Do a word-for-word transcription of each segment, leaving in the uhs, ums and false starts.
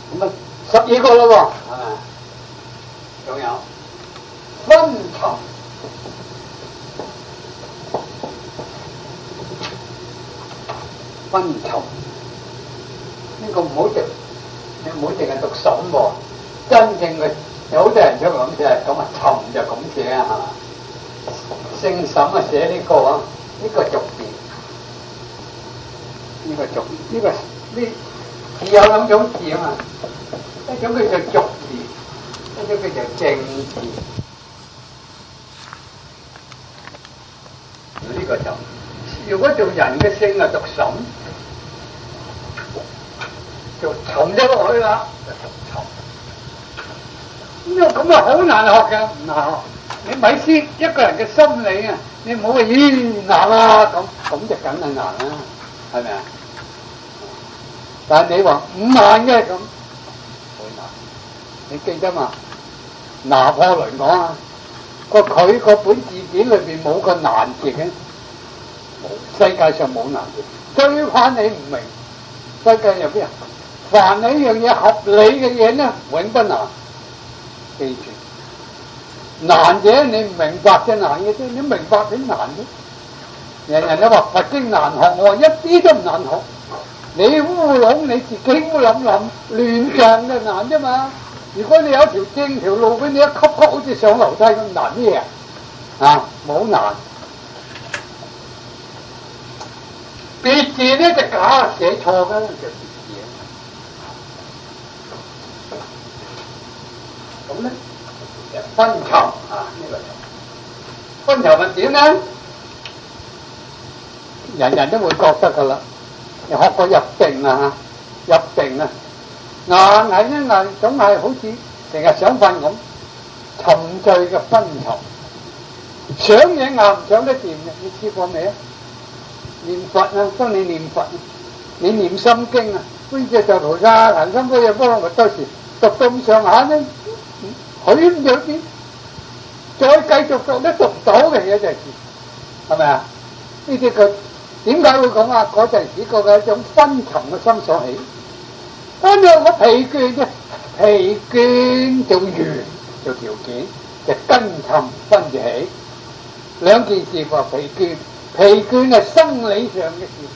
咁啊十二個咯喎，係咪？仲有昏沉，昏沉呢個唔好淨，你唔好淨係讀沈喎，真正嘅有好多人想咁寫，咁啊沉就咁寫啊，係嘛？姓沈啊寫呢個啊，呢個俗字，呢個俗呢個呢字有兩種字啊嘛，一種叫做俗字，一種叫做正字。呢個就如果做人嘅姓啊讀沈，就沉咗落去啦，就讀沉。咁啊咁啊好難學嘅，唔難學。你咪先一個人嘅心理啊，你唔好話咦難啊，咁咁就梗係難啦，係咪啊？但係你話唔難嘅咁，好難。你記得嘛？拿破崙講啊，個佢個本字典裏邊冇個難字嘅，冇，世界上冇難字。最怕你唔明，世界入邊啊，凡係一樣嘢合理嘅嘢呢，永不難。記住。難者你唔明白就難嘅啫，你明白點難啫？人人都話佛經難學，我話一啲都唔難學。你烏龍你自己烏諗諗亂象就難啫嘛。如果你有條正條路俾你一級級好似上樓梯咁難咩啊？冇難。別字呢就假寫錯㗎，就別字。咁咧？昏沉啊！呢、這個昏沉係點咧？人人都會覺得噶啦。你學過入定啊？入定啊，硬係咧硬，總係好似成日想瞓咁，沉醉嘅昏沉。想嘢硬唔想得掂嘅，你試過未啊？念佛啊，當你念佛，你念心經啊，觀自在菩薩行深般若波羅蜜多時，讀到咁上下咧。佢唔有啲，再繼續讀都讀唔到嘅嘢就係，係咪啊？呢啲佢點解會講啊？嗰陣時個嘅一種昏沉嘅心所起，跟住我疲倦啫，疲倦做緣做條件，就根沉昏就起。兩件事話疲倦，疲倦係生理上嘅事，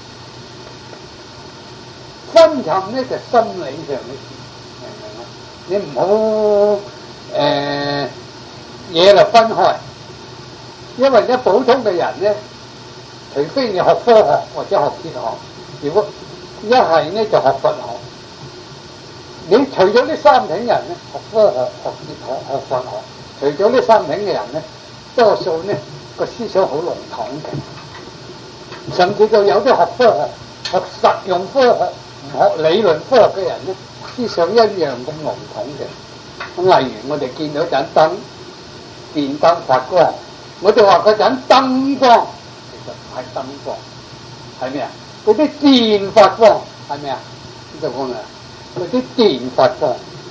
昏沉咧就心理上嘅事，明唔明啊？你唔好。誒嘢就分開，因為咧普通嘅人咧，除非你學科學或者學哲學，如果一係咧就學佛學。你除咗呢三種人咧，學科學、學哲學、學佛學，除咗呢三種嘅人咧，多數咧個思想好籠統嘅，甚至到有啲學科學、學實用科學、唔學理論科學嘅人咧，思想一樣咁籠統嘅。例如我哋見到盞燈，電燈發光，我哋話嗰盞燈光，其實唔係燈光，係咩啊？嗰啲電發光，係咩啊？呢度講咩啊？嗰啲電發光，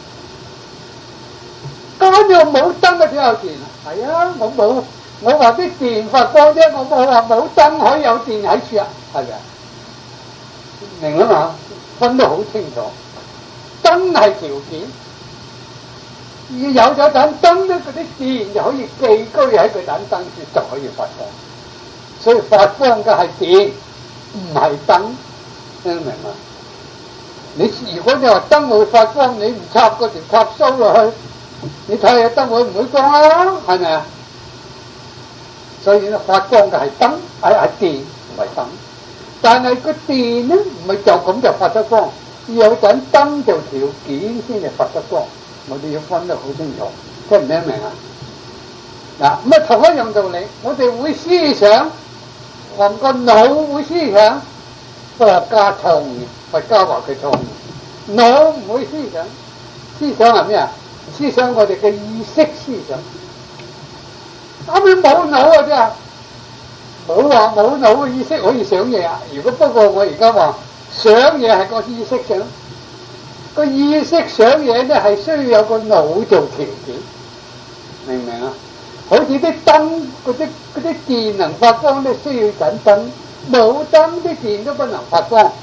咁又冇燈嘅點有電啊？係啊，我冇，我話啲電發光啫，我冇話冇燈可以有電喺處啊，係咪啊？明啦嘛？分得好清楚，燈係條件。要有咗盞燈咧，嗰啲電就可以寄居喺佢盞燈處，就可以發光。所以發光嘅係電，唔係燈，聽得明嘛？你如果你話燈會發光，你唔插嗰條插蘇落去，你睇下燈會唔會光啊？係咪啊？所以咧，發光嘅係燈，係係電，唔係燈。但係個電咧，唔係就咁就發得光，要有盞燈做條件先至發得光。我哋要分得好清楚，聽唔聽得明啊？嗱，咁啊同一樣道理，我哋會思想，我個腦會思想，科學家創意，佛家話佢創意，腦唔會思想，思想係咩啊？思想我哋嘅意識思想，咁你冇腦啊？啫，冇話冇腦嘅意識可以想嘢啊！如果不過我而家話想嘢係個意識想。個意識想嘢咧係需要有個腦做條件，明唔明啊？好似啲燈嗰啲嗰啲電能發光咧，需要盞燈，冇燈啲電都不能發光。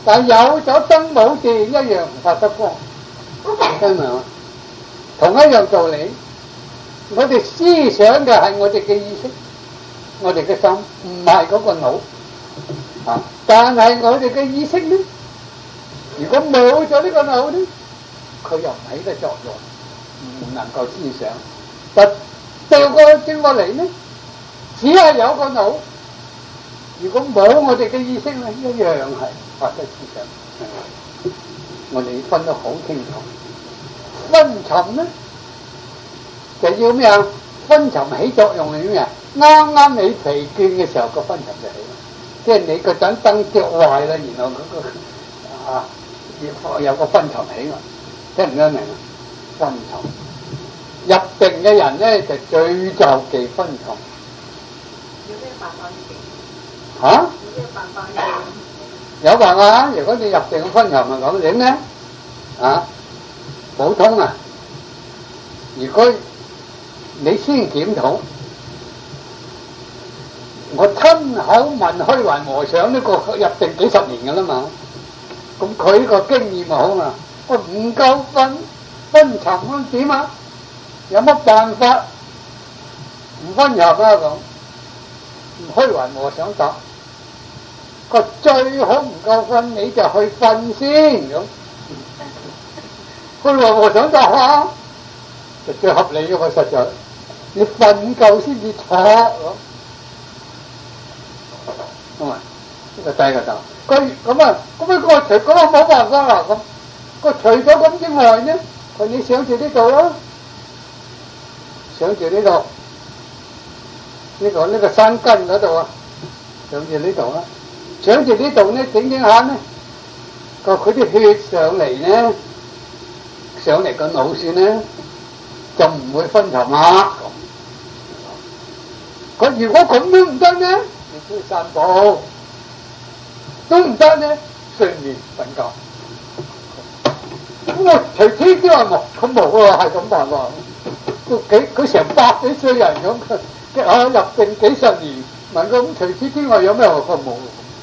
但係有咗燈冇電一樣唔發得光，明嘛？同一樣道理，我哋思想嘅係我哋嘅意識，我哋嘅心，唔係嗰個腦啊。但係我哋嘅意識呢，如果冇咗呢個腦呢，佢又唔起得作用，唔能夠思想。但掉過轉過嚟呢，只係有個腦，如果冇我哋嘅意識咧，一樣係發生思想。我哋分得好清楚，昏沉咧就要咩啊？昏沉起作用係咩啊？啱啱你疲倦嘅時候，個昏沉就起啦。即係你個盞燈着壞啦，然後嗰、那個啊有個昏沉起啦，聽唔聽明啊？昏沉入定嘅人咧就最就忌昏沉。 有咩辦法治？ 嚇、啊？ 有咩辦法治？ 有辦法啊！如果你入定昏沉係咁點咧？啊，普通啊！如果你先檢討，我親口問虛雲和尚呢個入定幾十年㗎啦嘛，咁佢呢個經驗咪好嘛？我唔夠瞓昏沉咁點啊？有乜辦法唔昏沉啊？咁虛雲和尚答：個最好唔夠瞓，你就去瞓先咁。虛雲和尚答啊，就最合理嘅喎，實在你瞓夠先至坐咁。咁啊，呢個第一個答。佢咁啊，咁啊個除咁啊冇辦法啦咁。個除咗咁之外呢，佢你想住呢度咯，想住呢度，呢個呢個山根嗰度啊，想住呢度啦，想住呢度呢，整整下呢，個佢啲血上嚟呢，上嚟個腦線呢，就唔會昏沉啦。佢如果咁都唔得呢，你出去散步都唔得呢，睡眠瞓覺。咁我除此之外冇，佢冇啊，係咁辦法。佢幾佢成百幾歲人咁，佢啊入定幾十年，問佢咁除此之外有咩學科冇？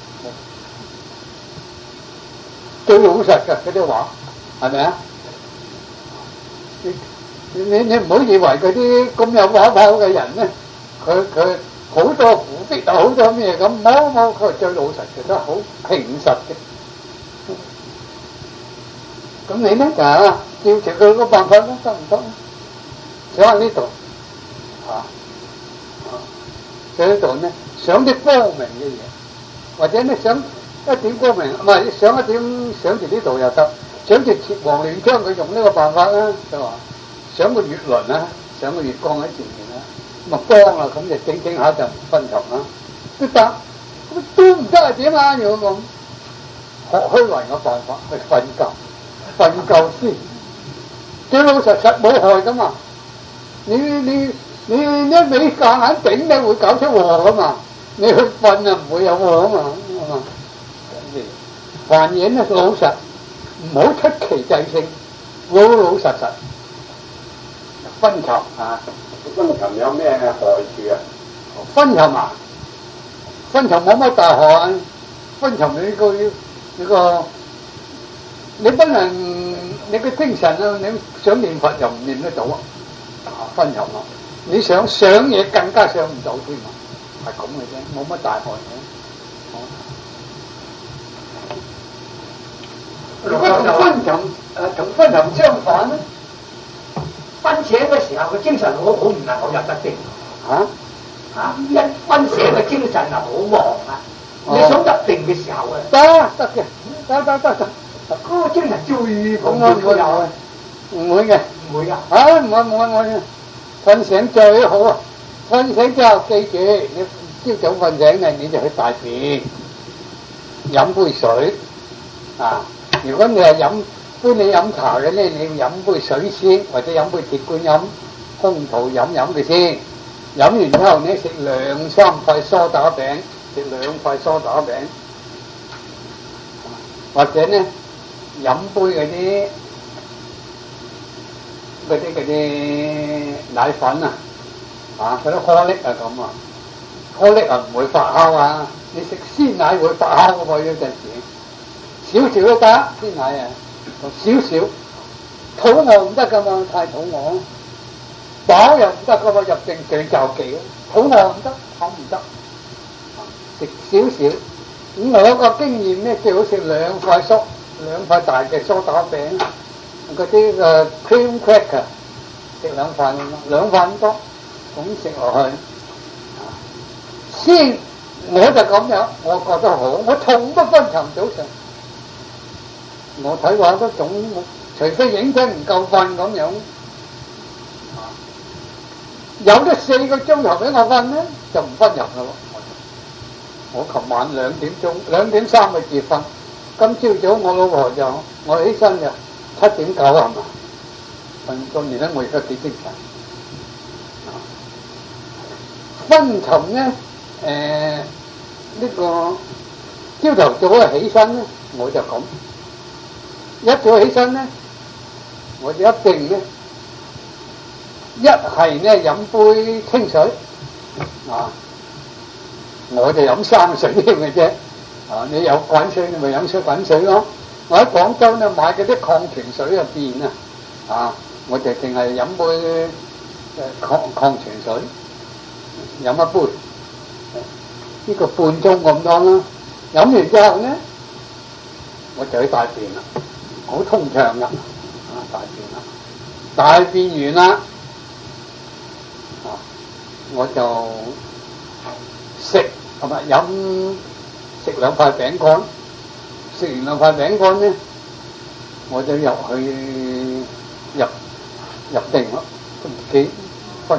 最老實嘅嗰啲話，係咪啊？你你你唔好以為嗰啲咁有話炮嘅人咧，佢佢好多苦逼啊，好多咩咁，冇冇，佢係最老實嘅，都好平實嘅。咁你咧就係照住佢個辦法咧，得唔得？想喺呢度啊啊！想呢度咧，想啲光明嘅嘢，或者咧想一點光明，唔係想一點想住呢度又得，想住鐵黃亂槍佢用呢個辦法啦，就話想個月輪啦，想個月光喺前面啦，咁啊光啦，咁就整整下就唔昏沉啦，都得，咁都唔得係點啊？如果咁學虛雲嘅辦法去瞓覺。瞓夠先，最老實實冇害噶嘛。你你你一味夾硬頂咧，會搞出禍噶嘛。你去瞓啊，唔會有禍啊嘛。係嘛？凡嘢咧老實，唔好出奇制勝，老老實實。昏沉啊！ 昏沉有咩害處啊？ 昏沉啊！昏沉冇乜大害。昏沉你個呢個。你不能，你個精神啊，你想念佛又唔念得到啊，昏沉咯。你想想嘢更加想唔到添啊，係咁嘅啫，冇乜大害嘅。如果同昏沉誒同昏沉相反咧， 瞓醒嘅時候個精神好好唔能夠入得定嚇嚇，一瞓醒嘅精神啊好旺啊，你想入定嘅時候啊， 得得嘅，得得得得。 嗰個精神最咁我唔會有嘅，唔會嘅， 唔會噶， 啊唔會唔會唔會，瞓醒最好啊！瞓醒之後記住，你朝早瞓醒咧，你就去大便，飲杯水啊！如果你係飲杯你飲茶嘅咧，你要飲杯水先，或者飲杯鐵觀音，空肚飲飲佢先。飲完之後你食兩三塊梳打餅，食兩塊梳打餅，或者咧。飲杯嗰啲嗰啲嗰啲奶粉啊，啊嗰啲顆粒啊咁啊，顆粒啊唔會發酵啊，你食鮮奶會發酵嘅喎，有陣時少少都得先係啊，少少。肚餓唔得噶嘛，太肚餓。飽又唔得噶嘛，入定計就忌。肚餓唔得，口唔得，食少少。咁我有個經驗咧，最好食兩塊梳，兩塊大嘅梳打餅，嗰啲誒 cream cracker， 食兩塊咁咯，兩塊咁多，咁食落去。先我就咁樣，我覺得好，我從不分尋早上。我睇話都總，除非影真唔夠瞓咁樣，有咗四個鐘頭俾我瞓咧，就唔分入噶咯。我琴晚兩點鐘，兩點三個字瞓，今朝早我老婆就我起身就七點九係嘛，瞓咁而家我而家幾精神。分尋咧，誒、呃、呢、這個朝頭早啊起身咧，我就咁，一早起身咧，我就一定咧，一係咧飲杯清水啊。我就飲生水添嘅啫，啊！你有滾水你咪飲水滾水咯。我喺廣州咧買嗰啲礦泉水入邊啊，啊！我就淨係飲杯誒礦礦泉水，飲一杯，呢個半鐘咁多啦。飲完之後咧，我就去大便啦，好通暢噶，啊大便啦，大便完啦，啊我就食。同埋飲食兩塊餅乾，食完兩塊餅乾咧，我就入去入入定咯，都唔幾分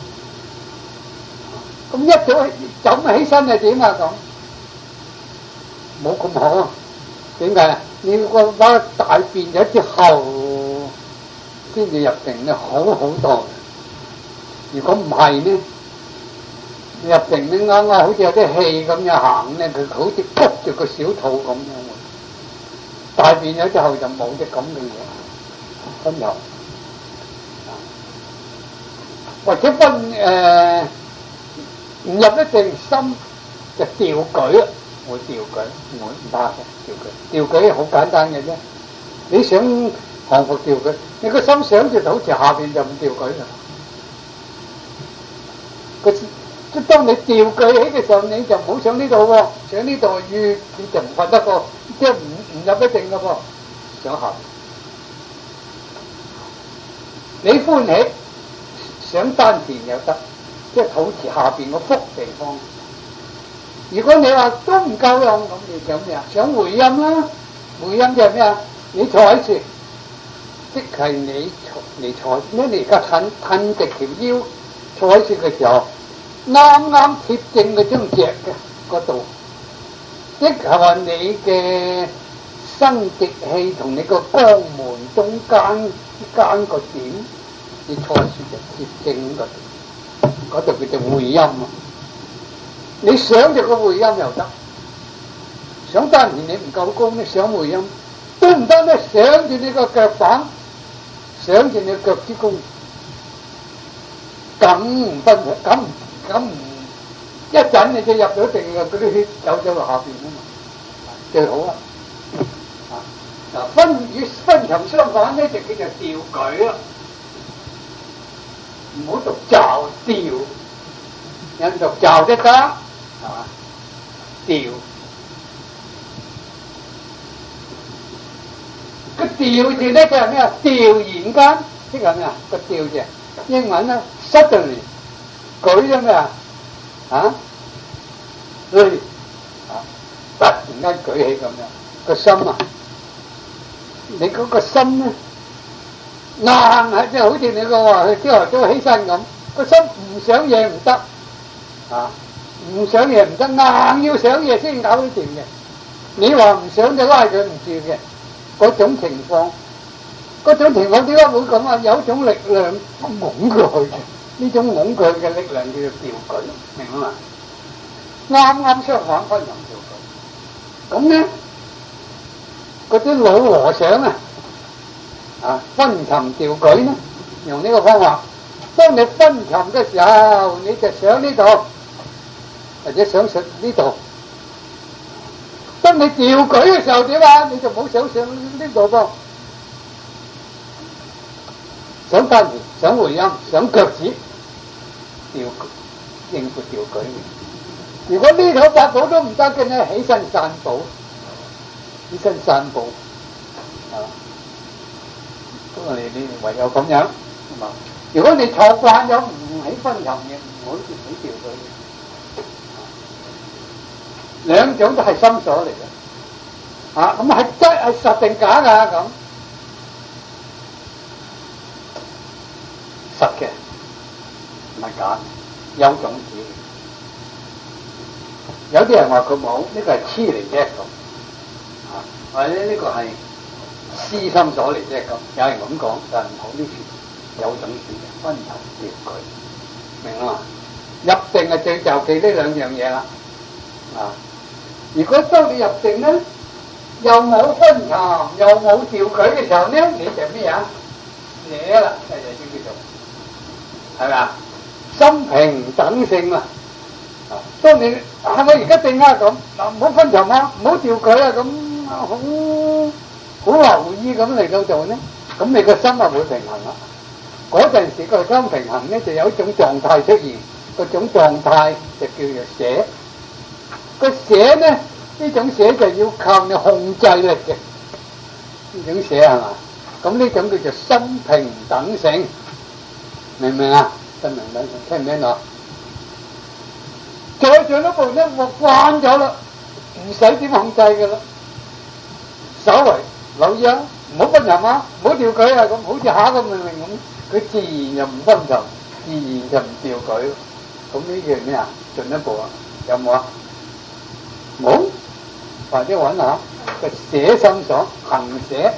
入。咁一早走起身係點啊？咁冇咁好啊？點解啊？你個把大便咗之後先至入定咧，好好多。如果唔係咧？入定咧啱啱好似有啲氣咁樣行咧，佢好似谷住個小肚咁樣。大便咗之後就冇啲咁嘅嘢，分入，或者分誒唔入得定心就吊舉啦，會吊舉，唔會唔怕嘅吊舉。吊舉好簡單嘅啫，你想降服吊舉，你個心想住就好似下邊就唔吊舉啦。個即當你吊舉起嘅時候，你就唔好上呢度喎，上呢度越你就唔瞓得個，即係唔唔入得定嘅噃，上下。你歡喜上丹田又得，即係肚臍下邊個腹地方。如果你話都唔夠用，咁你想咩啊？想回音啦，回音就係咩啊？你坐喺處，即係你坐你坐，咩你而家褪褪直條腰，坐喺處嘅時候。啱啱貼正嗰張隻嘅嗰度，即係話你嘅生殖器同你個肛門中間之間個點，你坐住就貼正嗰度，嗰度叫做會陰啊！你想住個會陰又得，想丹田你唔夠功咧，想會陰都唔得咧，想住你個腳板，想住你腳趾公，咁唔分嘅，咁。咁唔一陣你就入咗定嘅，嗰啲血走咗落下邊啊嘛，最好啦。啊，嗱分與分尋相反咧，就叫做吊舉啦，唔好讀驟吊，有讀驟都得，係嘛？吊個吊字咧就係咩啊？調然間，即係咩啊？個吊字英文咧 suddenly。舉咗咩啊？啊，對，啊，突然間舉起咁樣，個心啊，你嗰個心咧，硬係即係好似你個話，佢朝頭早起身咁，個心唔想嘢唔得，啊，唔想嘢唔得，硬要想嘢先搞得掂嘅。你話唔想就拉佢唔住嘅，嗰種情況，嗰種情況點解會咁啊？有一種力量拱過去嘅。呢種拱佢嘅力量叫做吊舉，明嘛？啱啱相反，分尋吊舉。咁咧，嗰啲老和尚啊，啊分尋吊舉咧，用呢個方法。當你分尋嘅時候，你就上呢度，或者上上呢度。當當你調舉嘅時候點啊？你就冇想上呢度噃，想發言、想回音、想腳趾調應付調舉。如果呢套法寶都唔得嘅咧，起身散步，起身散步，係嘛？咁你你唯有咁樣，係嘛？如果你坐慣咗唔起分頭嘅，唔好自己調舉。兩種都係心所嚟嘅，啊咁係真係實定假噶咁？實嘅，唔係假，有種子。有啲人話佢冇，呢個係痴嚟啫咁，啊或者呢個係私心所嚟啫咁，有人咁講，但係唔好呢處有種子嘅分頭調舉，明啊嘛？入定係最就記呢兩樣嘢啦，啊！如果當你入定咧，又冇分頭，又冇調舉嘅時候咧，你就咩啊？寫啦，就就叫做係咪啊？心平等性啊！啊，當你係咪而家定啊咁嗱，唔好分頭啊，唔好調舉啊，咁好好留意咁嚟到做咧，咁你個心啊會平衡啦。嗰陣時個心平衡咧，就有一種狀態出現，嗰種狀態就叫做寫。個寫咧，呢種寫就要靠你控制力嘅，呢種寫係嘛？咁呢種叫做心平等性，明唔明啊？心平等性，聽唔聽到？再上一步咧，我慣咗啦，唔使點控制噶啦，稍為留意啊，唔好分頭啊，唔好調舉啊，咁好似下一個命令咁，佢自然就唔分頭，自然就唔調舉，咁呢叫咩啊？進一步啊，有冇啊？冇，或者揾下個寫心所行寫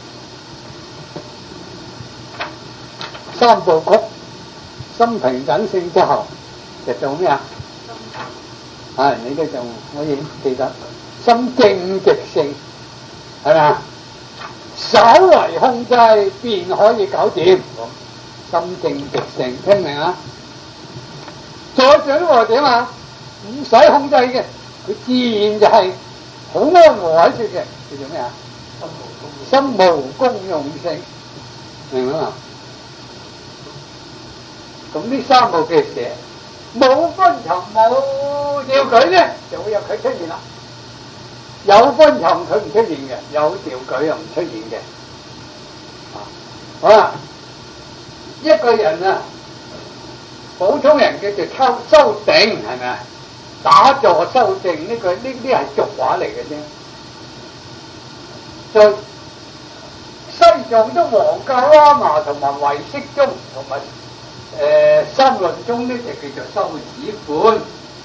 三部曲，心平等性之後就做咩啊？啊，你都仲可以記得心正直性係咪啊？稍為控制便可以搞掂，心正直性聽明啊？再上一步點啊？唔使控制嘅。佢自然就係好安和喺處嘅，叫做咩啊？心無功用性，明唔明啊？咁呢三部嘅寫冇分頭冇調舉咧，就會有佢出現啦。有分頭佢唔出現嘅，有調舉又唔出現嘅。啊，好啦，一個人啊，普通人叫做抽修定，係咪啊？打坐修正呢句呢啲係俗話嚟嘅啫，在西藏的黃教喇嘛同埋唯識宗同埋誒三論宗呢就叫做修止觀，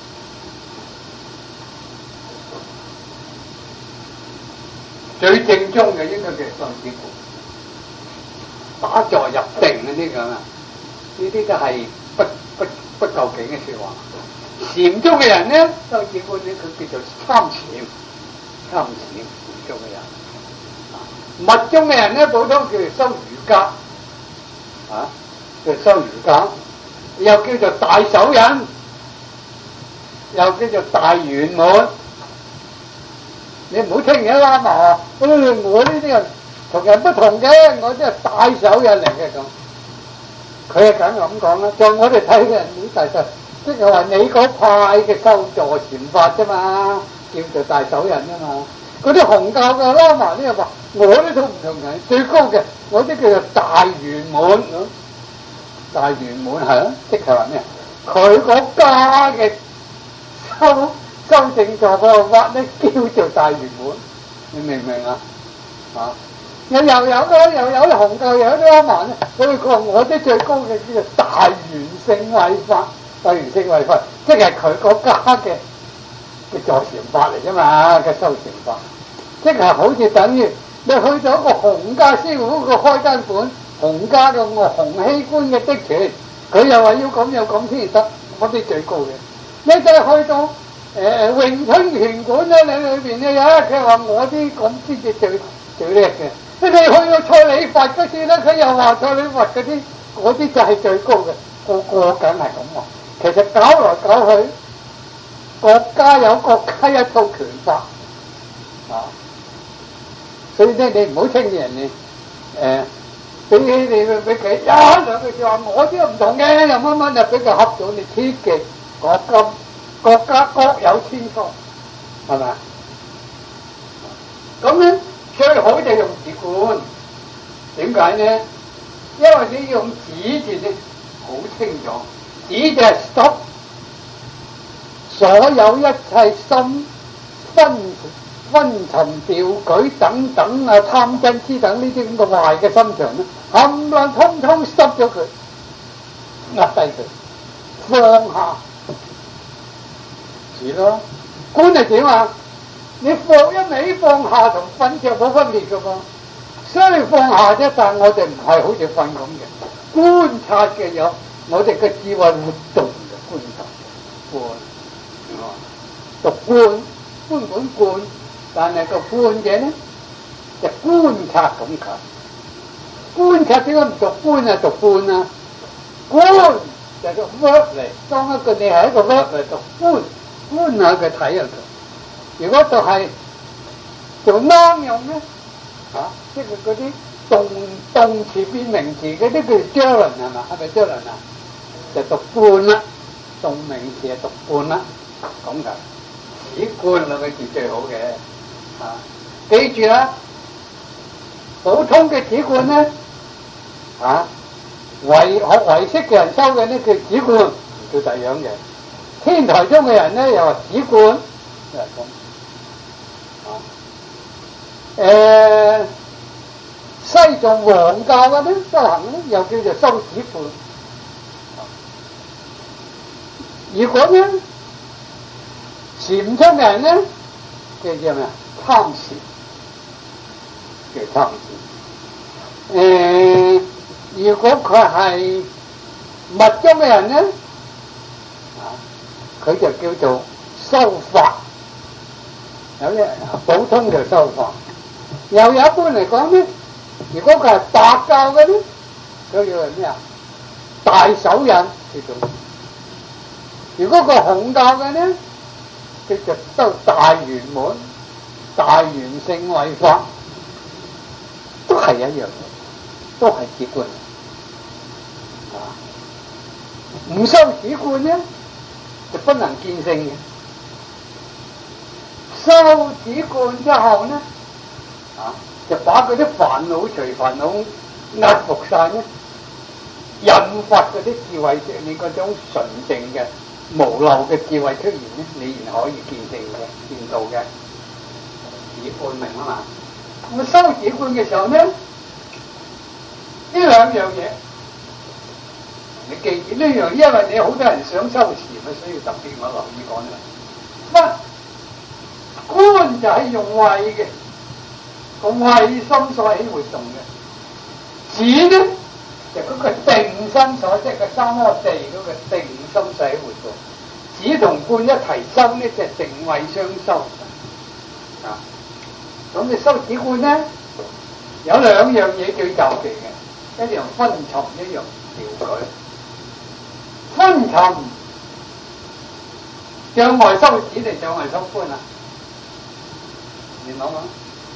最正宗嘅應該叫修止觀，打坐入定嗰啲咁啊，呢啲都係不不不究竟嘅說話。禪宗嘅人咧，修止觀咧，佢叫做參禪，參禪禪宗嘅人。密宗嘅人咧，普通叫做修瑜伽，啊，叫修瑜伽，又叫做大手印，又叫做大圓滿。你唔好聽嘅喇嘛話，我呢啲人同人不同嘅，我即係大手印嚟嘅咁。佢係梗係咁講啦，在我哋睇嘅人呢大手。即係話你嗰派嘅修坐禪法啫嘛，叫做大手印啫嘛。嗰啲紅教嘅喇嘛呢又話，我呢套唔同人，最高嘅我啲叫做大圓滿。大圓滿係啊，即係話咩？佢嗰家嘅修修正坐個法咧，叫做大圓滿。你明唔明啊？啊，又又有咯，又有啲紅教，又有啲喇嘛咧，所以佢話我啲最高嘅叫做大圓性慧法。大圓性慧法，即係佢國家嘅嘅坐禪法嚟啫嘛，嘅修禪法，即係好似等於你去咗一個洪家師傅個開間館，洪家嘅個洪熙官嘅的傳，佢又話要咁又咁先得，嗰啲最高嘅。你再去到誒、呃、詠春拳館咧，你裏邊咧有一佢話我啲咁先至最最叻嘅。你哋去到蔡李佛嗰次咧，佢又話蔡李佛嗰啲嗰啲就係最高嘅，個個梗係咁話。其實搞來搞去，國家有國家一套拳法， 啊！所以咧，你唔好聽人哋誒俾你你俾佢一兩句説話，我啲唔同嘅，又乜乜就俾佢恰咗你切嘅。國家國家各有千方，係咪啊？咁咧最好就用紙罐，點解呢？因為你用紙字咧好清楚，紙就係 stop 所有一切心昏昏沉掉舉等等啊貪嗔痴等呢啲咁嘅壞嘅心腸咧，冚唪唥通通 stop 咗佢，壓低佢，放下住咯。觀係點啊？你放一味放下同瞓着冇分別㗎噃，雖然放下啫，但係我哋唔係好似瞓咁嘅，觀察嘅有我哋嘅智慧活動嘅觀察觀，讀觀觀本觀，但係個觀嘅呢就觀察咁解。觀察點解唔讀觀啊？讀觀啊？觀就係個 verb 嚟，當一個你係一個 verb 嚟讀觀，觀下佢睇下佢。如果就係做 noun 用咧，啊，即係嗰啲動動詞變名詞嗰啲叫 gerund 係嘛？係咪 gerund 啊？就讀觀啦，動名詞係讀觀啦，咁㗎。指觀兩個字最好嘅，啊，記住啦，普通嘅指觀咧，啊，唯學唯識嘅人修嘅呢叫指觀，叫第二樣嘢。天台宗嘅人咧又話指觀，就係咁。誒、呃，西藏黃教嘅咧修行咧又叫做修止觀。如果咧禪宗嘅人咧叫叫咩啊？參禪，叫參禪。誒、呃，如果佢係密宗嘅人咧，啊，佢就叫做修法。有啲普通就修法。又有一般嚟講咧，如果佢係白教嘅咧，佢叫做咩啊？大手印叫做。如果佢係紅教嘅咧，佢就修大圓滿、大圓勝慧法，都係一樣嘅，都係止觀。啊，唔修止觀咧，就不能見性嘅。修止觀之後咧，啊，就把嗰啲煩惱隨煩惱壓服晒咧，引發嗰啲智慧，你嗰種純正嘅無漏嘅智慧出現咧，你然可以見性嘅、見道嘅。止觀明啊嘛？咁修止觀嘅時候咧，呢兩樣嘢，你記住呢樣，因為你好多人想修禪啊，所以特別我留意講啦。乜觀就係用慧嘅。個慧心所起活動嘅，止呢就嗰個定心所，即係個三摩地嗰個定心所起活動。止同觀一提修呢，就係定慧相修。啊，咁你修止觀呢，有兩樣嘢最就忌嘅，一樣昏沉，一樣掉舉。昏沉障礙修止定障礙修觀啊？你諗諗。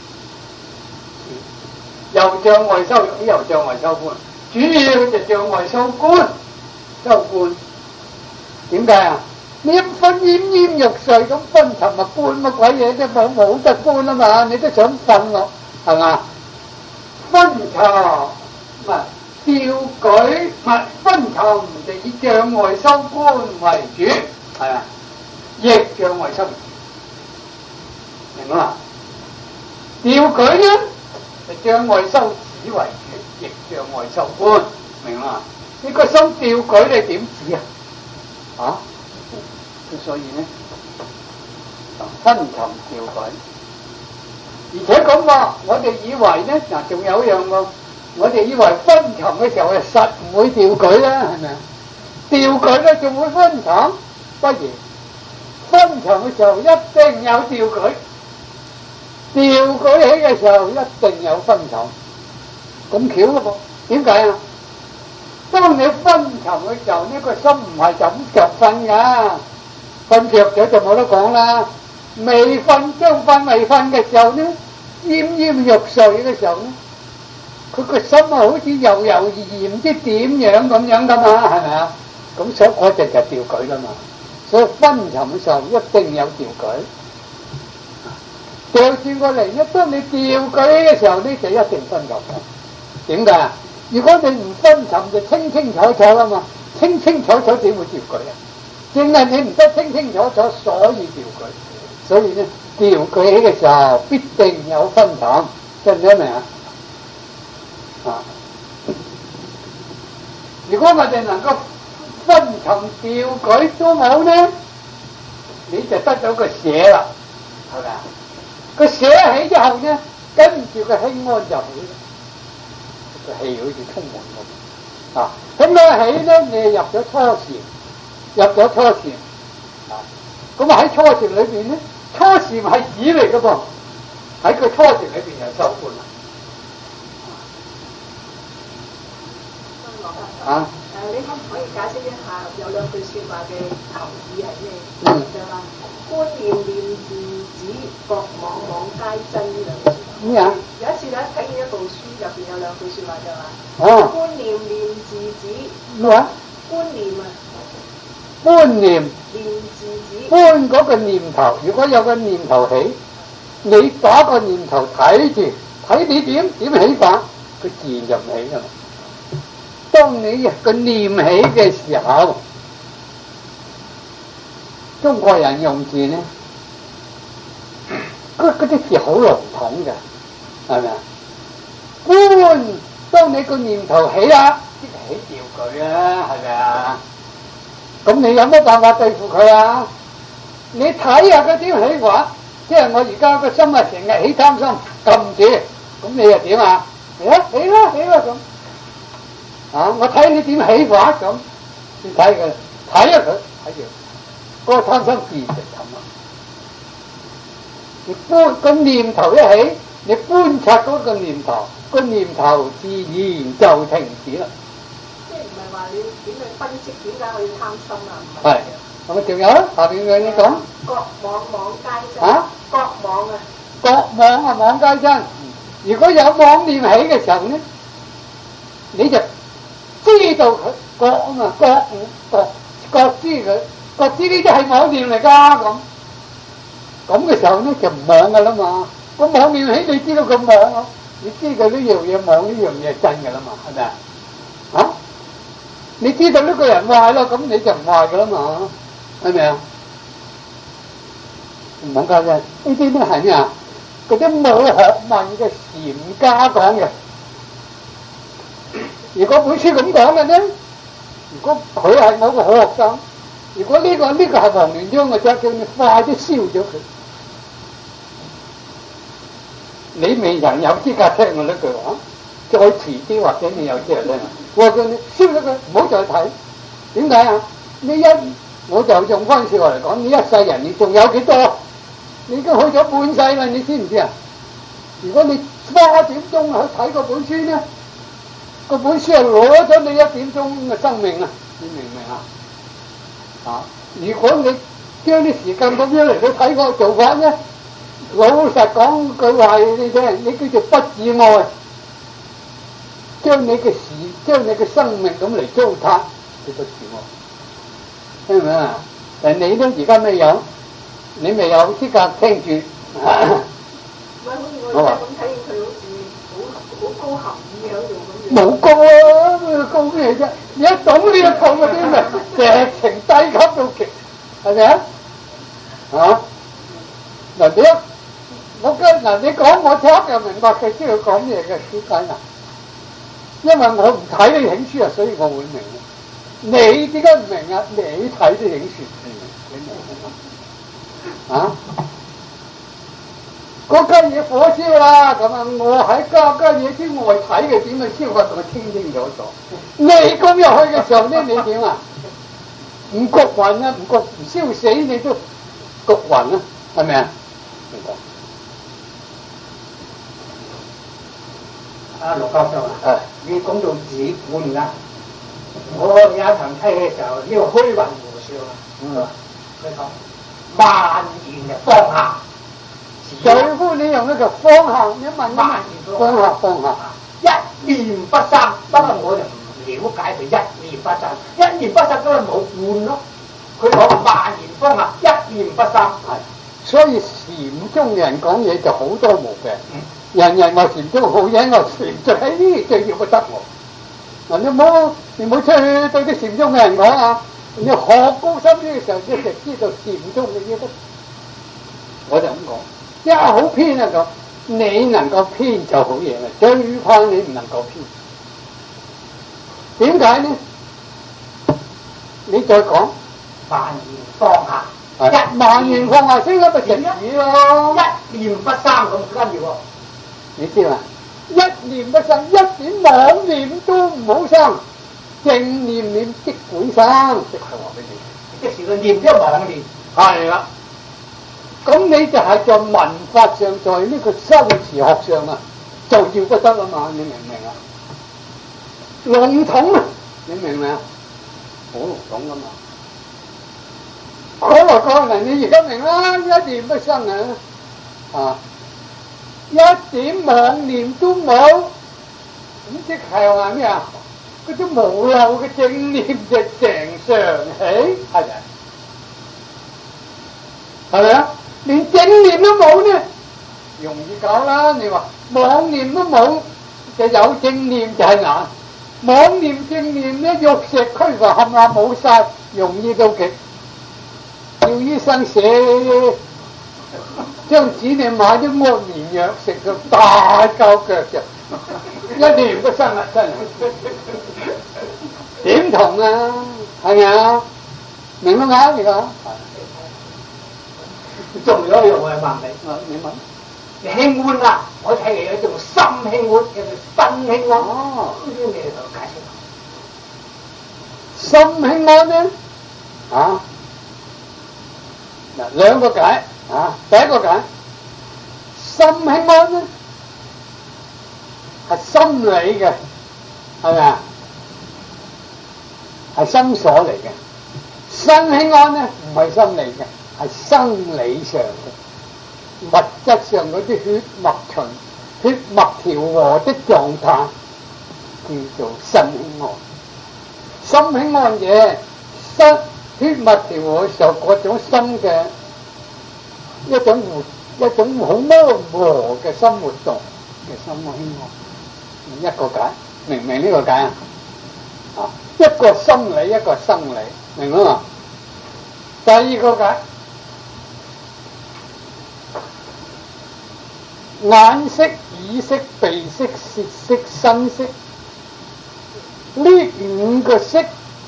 又障礙修止，又障礙修觀，主要就障礙修觀。修觀點解啊？你一分奄奄欲睡咁昏沉啊，觀乜鬼嘢啫？冇冇得觀啊嘛！你都想瞓咯，係嘛？昏沉唔係掉舉，唔係昏沉就以障礙修觀為主，係啊，亦障礙修止，明嘛？掉舉咧？就障礙修止為主，亦障礙修觀，明啦？呢個心掉舉你點止啊？啊！所以呢，昏沉掉舉，而且咁話，我哋以為呢，嗱，仲有一樣喎，我哋以為昏沉嘅時候係實唔會掉舉啦，係咪啊？掉舉咧仲會昏沉？不如昏沉嘅時候一定有掉舉。掉舉起嘅時候一定有昏沉，咁巧嘅噃？點解啊？當你昏沉嘅時候，呢、這個心唔係就咁着瞓噶，瞓着咗就冇得講啦。 未瞓將瞓未瞓嘅時候呢，奄奄欲睡嘅時候呢，佢個心啊好似猶猶豫豫唔知點樣咁樣噶嘛，係咪啊？咁所以嗰隻就掉舉啦嘛。所以昏沉嘅時候一定有掉舉。調轉過嚟呢，當你掉舉嘅時候呢，就一定昏沉嘅。點解啊？如果你唔昏沉就清清楚楚啦嘛，清清楚楚點會掉舉啊？正係你唔得清清楚楚，所以掉舉。所以呢，掉舉起嘅時候必定有昏沉，聽唔聽明啊？啊！如果我哋能夠昏沉掉舉都冇呢，你就得到個寫啦，係咪啊？個寫起之後呢，跟住個輕安就起啦，個氣好似充滿咁。啊，咁樣起呢，你入咗初禪，入咗初禪。啊，咁啊喺初禪裏邊呢，初禪係指嚟噶噃，喺個初禪裏邊又受觀啦。啊！ 誒，你可唔可以解釋一下有兩句説話嘅含義係咩？ 嗯， 就話觀念念字子，覺妄妄皆真呢兩句説話。 咩啊？ 有一次咧睇見一部書入邊有兩句説話就話： 哦， 觀念念字子。 咩話？ 觀念啊！ 觀念念字子。 觀嗰個念頭，如果有個念頭起，你把個念頭睇住，睇你點點起法，佢自然就唔起噶啦。當你個念起嘅時候，中國人用字呢，嗰嗰啲字好籠統嘅，係咪啊？觀，當你個念頭起啦，即係起掉舉啊，係咪啊？咁你有乜辦法對付佢啊？你睇下佢點起法，即係我而家個心啊成日起貪心，撳住，咁你又點啊？嚟啦，起啦，起啦咁。啊！我睇你點起法咁，你睇佢，睇下佢，睇住，嗰個貪心自然就咁啦。你觀個念頭一起，你觀察嗰個念頭，個念頭自然就停止啦。 即係唔係話你點去分析點解我要貪心啊？唔係，咁啊仲有啊？下邊嘅你講。 覺妄妄皆真。 啊？ 覺妄啊！ 覺妄啊，妄皆真。如果有妄念起嘅時候呢，你就知道佢覺啊嘛，覺覺覺知佢，覺知呢啲係妄念嚟噶咁，咁嘅時候呢就唔妄噶啦嘛。個妄念起，你知道佢妄啊，你知佢呢樣嘢妄，呢樣嘢係真噶啦嘛，係咪啊？啊？你知道呢個人壞咯，咁你就唔壞噶啦嘛，係咪啊？唔好教啫，呢啲都係咩啊？嗰啲冇學問嘅禪家講嘅。如果本書咁講嘅呢，如果佢係我個好學生，如果呢、這個呢、這個係黃連章嘅啫，叫你快啲燒咗佢。你未曾有資格聽我呢句話，再遲啲或者你有資格聽。我叫你燒咗佢，唔好再睇。點解啊？你一我就用翻說話嚟講，你一世人你仲有幾多？你已經去咗半世啦，你知唔知啊？如果你花點鐘去睇嗰本書呢？嗰本書係攞咗你一點鐘嘅生命啊！你明唔明啊？啊！如果你將啲時間咁樣嚟到睇個做法呢，老實講句話你聽，你叫做不自愛，將你嘅時，將你嘅生命咁嚟糟蹋，叫不自愛，聽唔明啊？但你呢而家未有，你未有資格聽住。 唔係好似我而家咁睇見佢好似好好高含義喺度咁。 冇高啊！高咩啫？你一懂呢一套嗰啲咪直情低級到極，係咪啊？啊！嗱你一我跟嗱你講，我即刻就明白佢知道講咩嘅，點解啊？因為我唔睇你影書啊，所以我會明。你點解唔明啊？你睇啲影書，你明啊？啊！嗰間嘢火燒啦，咁啊！我喺家間嘢之外睇嘅點去燒法，同佢清清楚楚。你咁入去嘅時候咧，你點啊？唔焗暈啊，唔焗唔燒死你都焗暈啊，係咪啊？ 阿陸教授啊，你講到自觀啦，我有一堂睇嘅時候，呢、這個虛雲和尚啊，佢講、嗯、 萬言嘅放下。 丈夫你用一個放下，你問萬言放下放下， 一念不生，不過我就唔了解佢一念不生，一念不生咁咪冇換咯。佢講萬言放下，一念不生， 係，所以禪宗嘅人講嘢就好多毛病。嗯、人人話禪宗好嘢，我禪就喺呢最要不得我。嗱，你唔好你唔好出去對啲禪宗嘅人講啊！你學高深呢個時候，你就知道禪宗嘅嘢得。我就咁講。一好偏啊咁，你能夠偏就好嘢啦，最怕你唔能夠偏。點解呢？你再講萬言放下， 一萬言放下先咁咪成語咯。 一念不生咁跟住喎， 你知嘛？一念不生，一點妄念都唔好生，正念念即本生，即係話俾你， 即時個念即係妄念， 係啦。咁你就係在文法上，在呢個修辭學上啊，就要不得啦嘛，你明唔明啊？籠統啊，你明唔明啊？好籠統噶嘛。講來講嚟，你而家明啦，一念不生啊，啊，一點妄念都冇，咁即係話咩啊？嗰種無漏嘅正念就常常起，係咪？係咪啊？連正念都冇呢，容易搞啦！你話妄念都冇，就有正念就係難。妄念正念呢，玉石俱焚冚唪冇晒，容易到極。叫醫生寫張紙，你買啲安眠藥食到大嚿腳就一念不生啦，真係點同啊？係咪啊？明唔明啊？而家？ 仲有一樣我係問你， 你問你輕歡啊？我睇嚟有種心輕歡，叫做身輕安。哦，呢啲你就解釋。 心輕安呢？啊，嗱兩個解啊，第一個解，心輕安呢係心理嘅，係咪啊？係心所嚟嘅。身輕安呢唔係心理嘅。係生理上嘅，物質上嗰啲血脈循、血脈調和的狀態，叫做身輕安。心輕安嘅，身血脈調和嘅時候，嗰種心嘅一種活，一種好溫和嘅心活動嘅心輕安。一個解，明唔明呢個解啊？啊，一個心理，一個生理，明唔明啊？第二個解。眼識、耳識、鼻識、舌識、身識，呢五個識，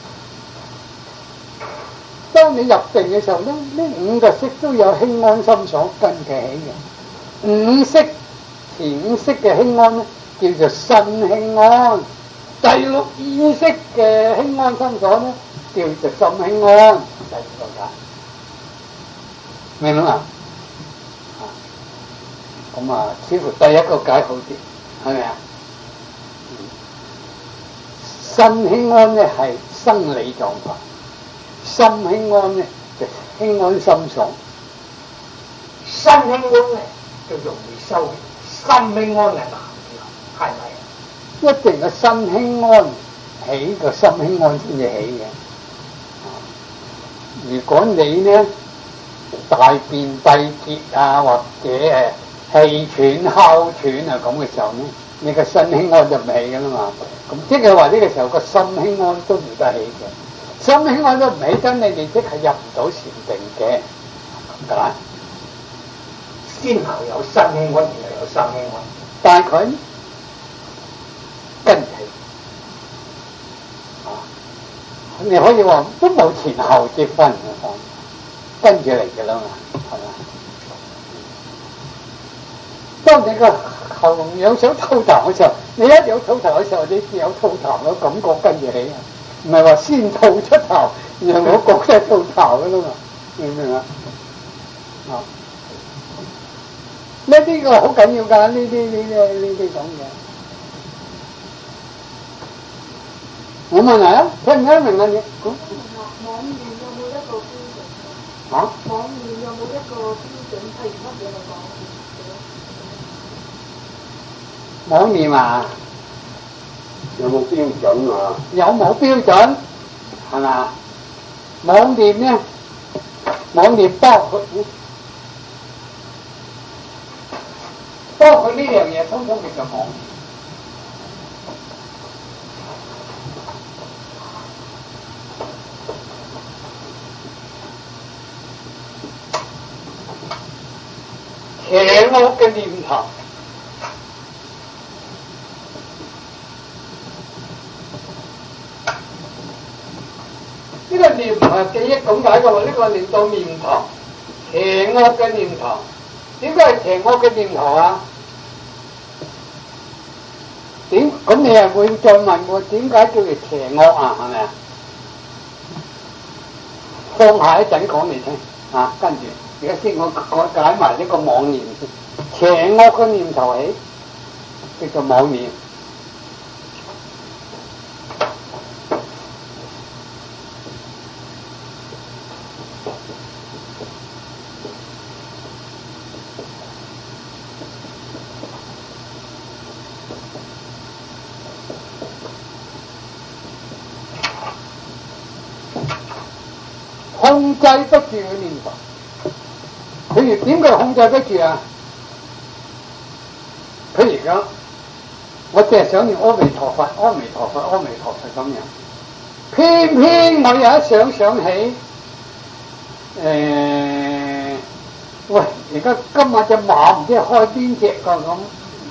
當你入定嘅時候咧，呢五個識都有輕安心所跟佢起嘅。五識前五識嘅輕安咧，叫做身輕安；第六意識嘅輕安心所咧，叫做心輕安。第二個解，明唔明啊？咁啊，似乎第一個解好啲，係咪啊？身輕安咧係生理狀態，心輕安咧就輕安心所。 身輕安咧就容易修，心輕安係難啲，係咪？ 一定個身輕安起，個心輕安先至起嘅。如果你呢大便閉結啊，或者誒，氣喘、哮喘啊咁嘅時候呢，你個身輕安就唔起噶啦嘛。咁即係話呢個時候個心輕安都唔得起嘅，心輕安都唔起得，你哋即係入唔到禪定嘅。咁解？ 先後有身輕安，然後有心輕安， 但係佢跟起啊，你可以話都冇前後之分嘅，跟住嚟嘅啦嘛，係嘛？當你個喉嚨有想吐痰嘅時候，你一有吐痰嘅時候，你有吐痰嘅感覺跟住起啊，唔係話先吐出痰，然後我覺得吐痰嘅啦嘛，明唔明啊？啊，呢啲個好緊要㗎，呢啲呢啲呢啲講嘢。我問下啊，聽唔聽得明啊你？ 網網面有冇一個標準？ 啊？ 網面有冇一個標準，譬如乜嘢係網面嘅？ 網念啊？ 有冇標準啊？ 有冇標準係咪？網念咧，網念包括包括呢樣嘢，通通叫做網念。邪惡嘅念頭，呢個念唔係記憶咁解嘅喎，呢個念到念頭，邪惡嘅念頭，點解係邪惡嘅念頭啊？點咁你又會再問我點解叫做邪惡啊？係咪啊？放下一陣講你聽啊，跟住。而家先我我解埋呢個妄念先，邪惡嘅念頭起，叫做妄念。控制不住嘅念頭。譬如點解控制得住啊？譬如咁，我淨係想念阿彌陀佛、阿彌陀佛、阿彌陀佛咁樣，偏偏我有一想想起，誒、呃，喂，而家今日隻馬唔知開邊隻個咁，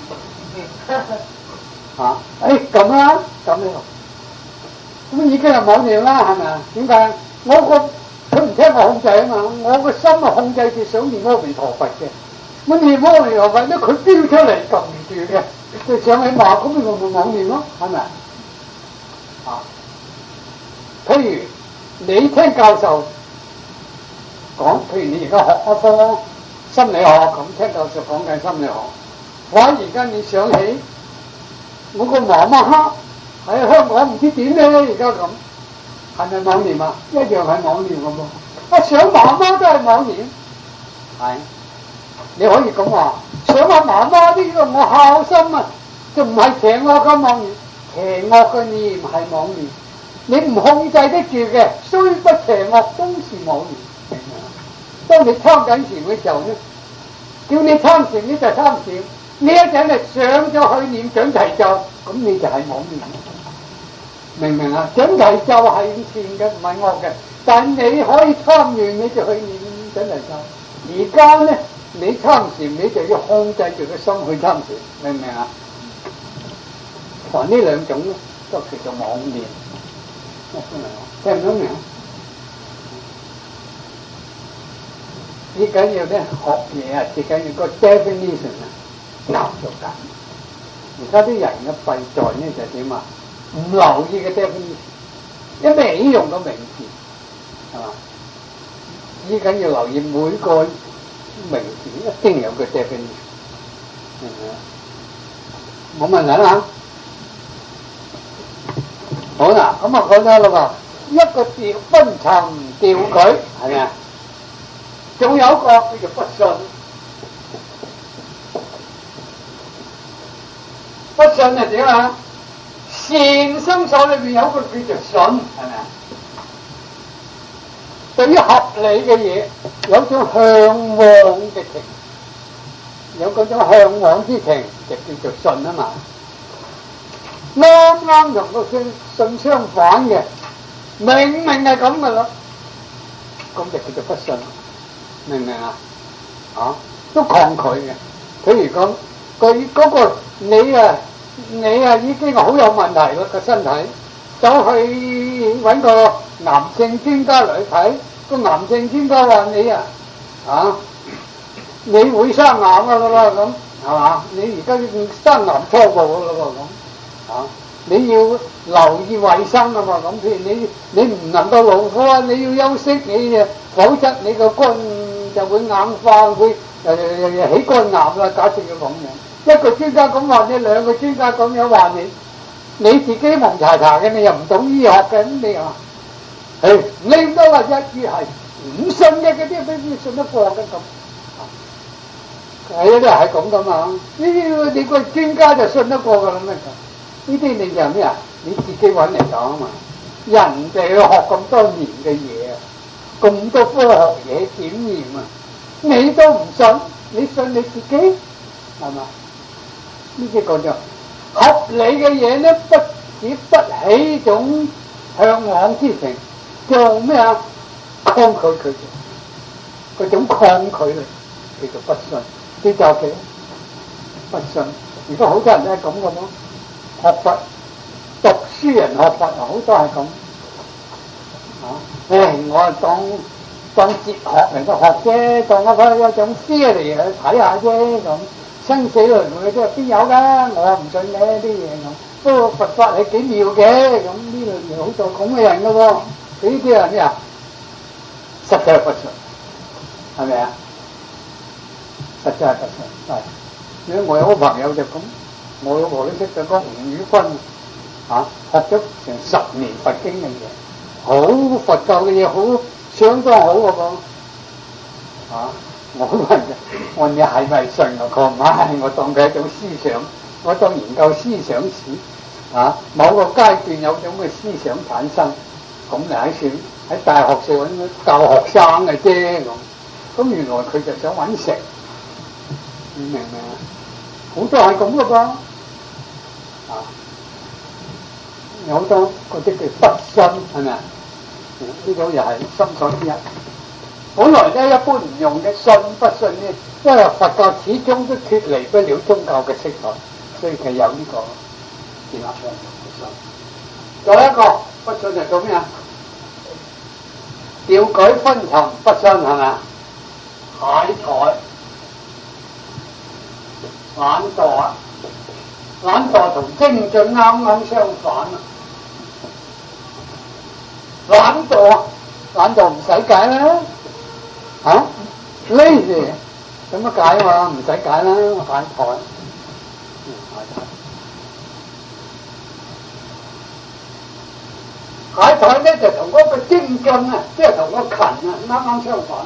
啊，誒咁啦，咁樣，咁已經係妄念啦，係咪啊？點解？我個佢唔聽我控制啊嘛，我個心啊控制住想念阿彌陀佛嘅，我念阿彌陀佛咧，佢飆出嚟撳唔住嘅，就想起馬咁咪我咪妄念咯，係咪啊？譬如你聽教授講，譬如你而家學一科心理學咁，聽教授講緊心理學，哇！而家你想起我個媽媽喺香港唔知點咧，而家咁。係咪妄念啊？一樣係妄念咁喎。我想媽媽都係妄念，係你可以咁話。想下媽媽呢個我孝心啊，就唔係邪惡嘅妄念，邪惡嘅念係妄念。你唔控制得住嘅，雖不邪惡，都是妄念。明唔明啊？當你參緊禪嘅時候咧，叫你參禪你就參禪，呢一陣係上咗去念準提咒，咁你就係妄念。明唔明啊？準提咒係善嘅，唔係惡嘅。但你可以參願，你就去念準提咒。而家咧，你參禪，你就要控制住個心去參禪，明唔明啊？凡呢兩種咧，都叫做妄念。聽唔明啊？最緊要咧學嘢啊，最緊要個 definition 啊，啱就得。而家啲人嘅弊在咧就點啊？唔留意嘅 definition， 一味用個名字係嘛？依緊要留意每個名字一定有個 definition， 明唔明啊？冇問題啦。好啦，咁啊講咗啦喎，一個調分層調舉係咪啊？仲有一個叫做不信，不信係點啊？善心所裏邊有一個叫做信，係咪啊？對於合理嘅嘢，有種向往嘅情，有嗰種向往之情，就叫做信啊嘛。啱啱同個信信相反嘅，明明係咁噶啦，咁就叫做不信，明唔明啊？啊，都抗拒嘅。譬如講，佢嗰個你啊。你啊已經好有問題啦個身體，走去揾個癌症專家嚟睇，個癌症專家話你啊啊，你會生癌噶啦咁，係嘛？你而家生癌初步噶啦咁，啊，你要留意衞生啊嘛咁，譬如你你唔能夠勞苦啊，你要休息，你啊，否則你個肝就會硬化，會誒、呃、起肝癌啦，假設要咁樣。一個專家咁話你，兩個專家咁樣話你，你自己蒙查查嘅，你又唔懂醫學嘅，咁你話，誒，你都話一於係唔信嘅嗰啲邊邊信得過嘅咁？係啊，啲人係咁噶嘛？呢啲你個專家就信得過噶啦咩？呢啲你就咩啊？你自己揾嚟講啊嘛！人哋學咁多年嘅嘢啊，咁多科學嘢檢驗啊，你都唔信，你信你自己係嘛？呢啲講就合理嘅嘢咧，不止不起種向往之情，做咩啊？抗拒佢嘅嗰種抗拒嚟，叫做不信。呢就嘅不信。而家好多人都係咁嘅咯，學佛讀書人學佛好多係咁。啊！誒，我當當哲學嚟到學啫，當一個一種 theory嚟睇下啫咁。生死輪迴嗰啲邊有㗎？我唔信嘅啲嘢咁。不過佛法係幾妙嘅，咁呢類嘢好多咁嘅人嘅喎。呢啲係咩啊？實在係不信，係咪啊？實在係不信，係。因為我有個朋友就咁，我老婆都識咗個吳宇芬，嚇學咗成十年佛經嘅嘢。好佛教嘅嘢，好相當好嘅噃，啊！我問嘅，我問你係咪信啊？佢話唔係，我當佢係一種思想，我當研究思想史，啊！某個階段有種嘅思想產生，咁嚟喺算喺大學社揾教學生嘅啫咁，咁原來佢就想揾食，你明唔明啊？好多係咁嘅噃，啊！有好多嗰啲叫不信，係咪啊？呢種又係心所之一。本來咧一般唔用嘅信不信呢，因為佛教始終都脫離不了宗教嘅色彩，所以佢有呢個建立嘅不信。仲有一個不信係做咩啊？掉舉昏沉不信係咪啊？懈怠、懶惰啊！懶惰同精進啱啱相反啊！懶惰，懶惰唔使解啦，嚇？lazy咁樣解嘛，唔使解啦，懈怠，嗯，懈怠。懈怠咧就同嗰個精進啊，即係同個勤啊，啱啱相反。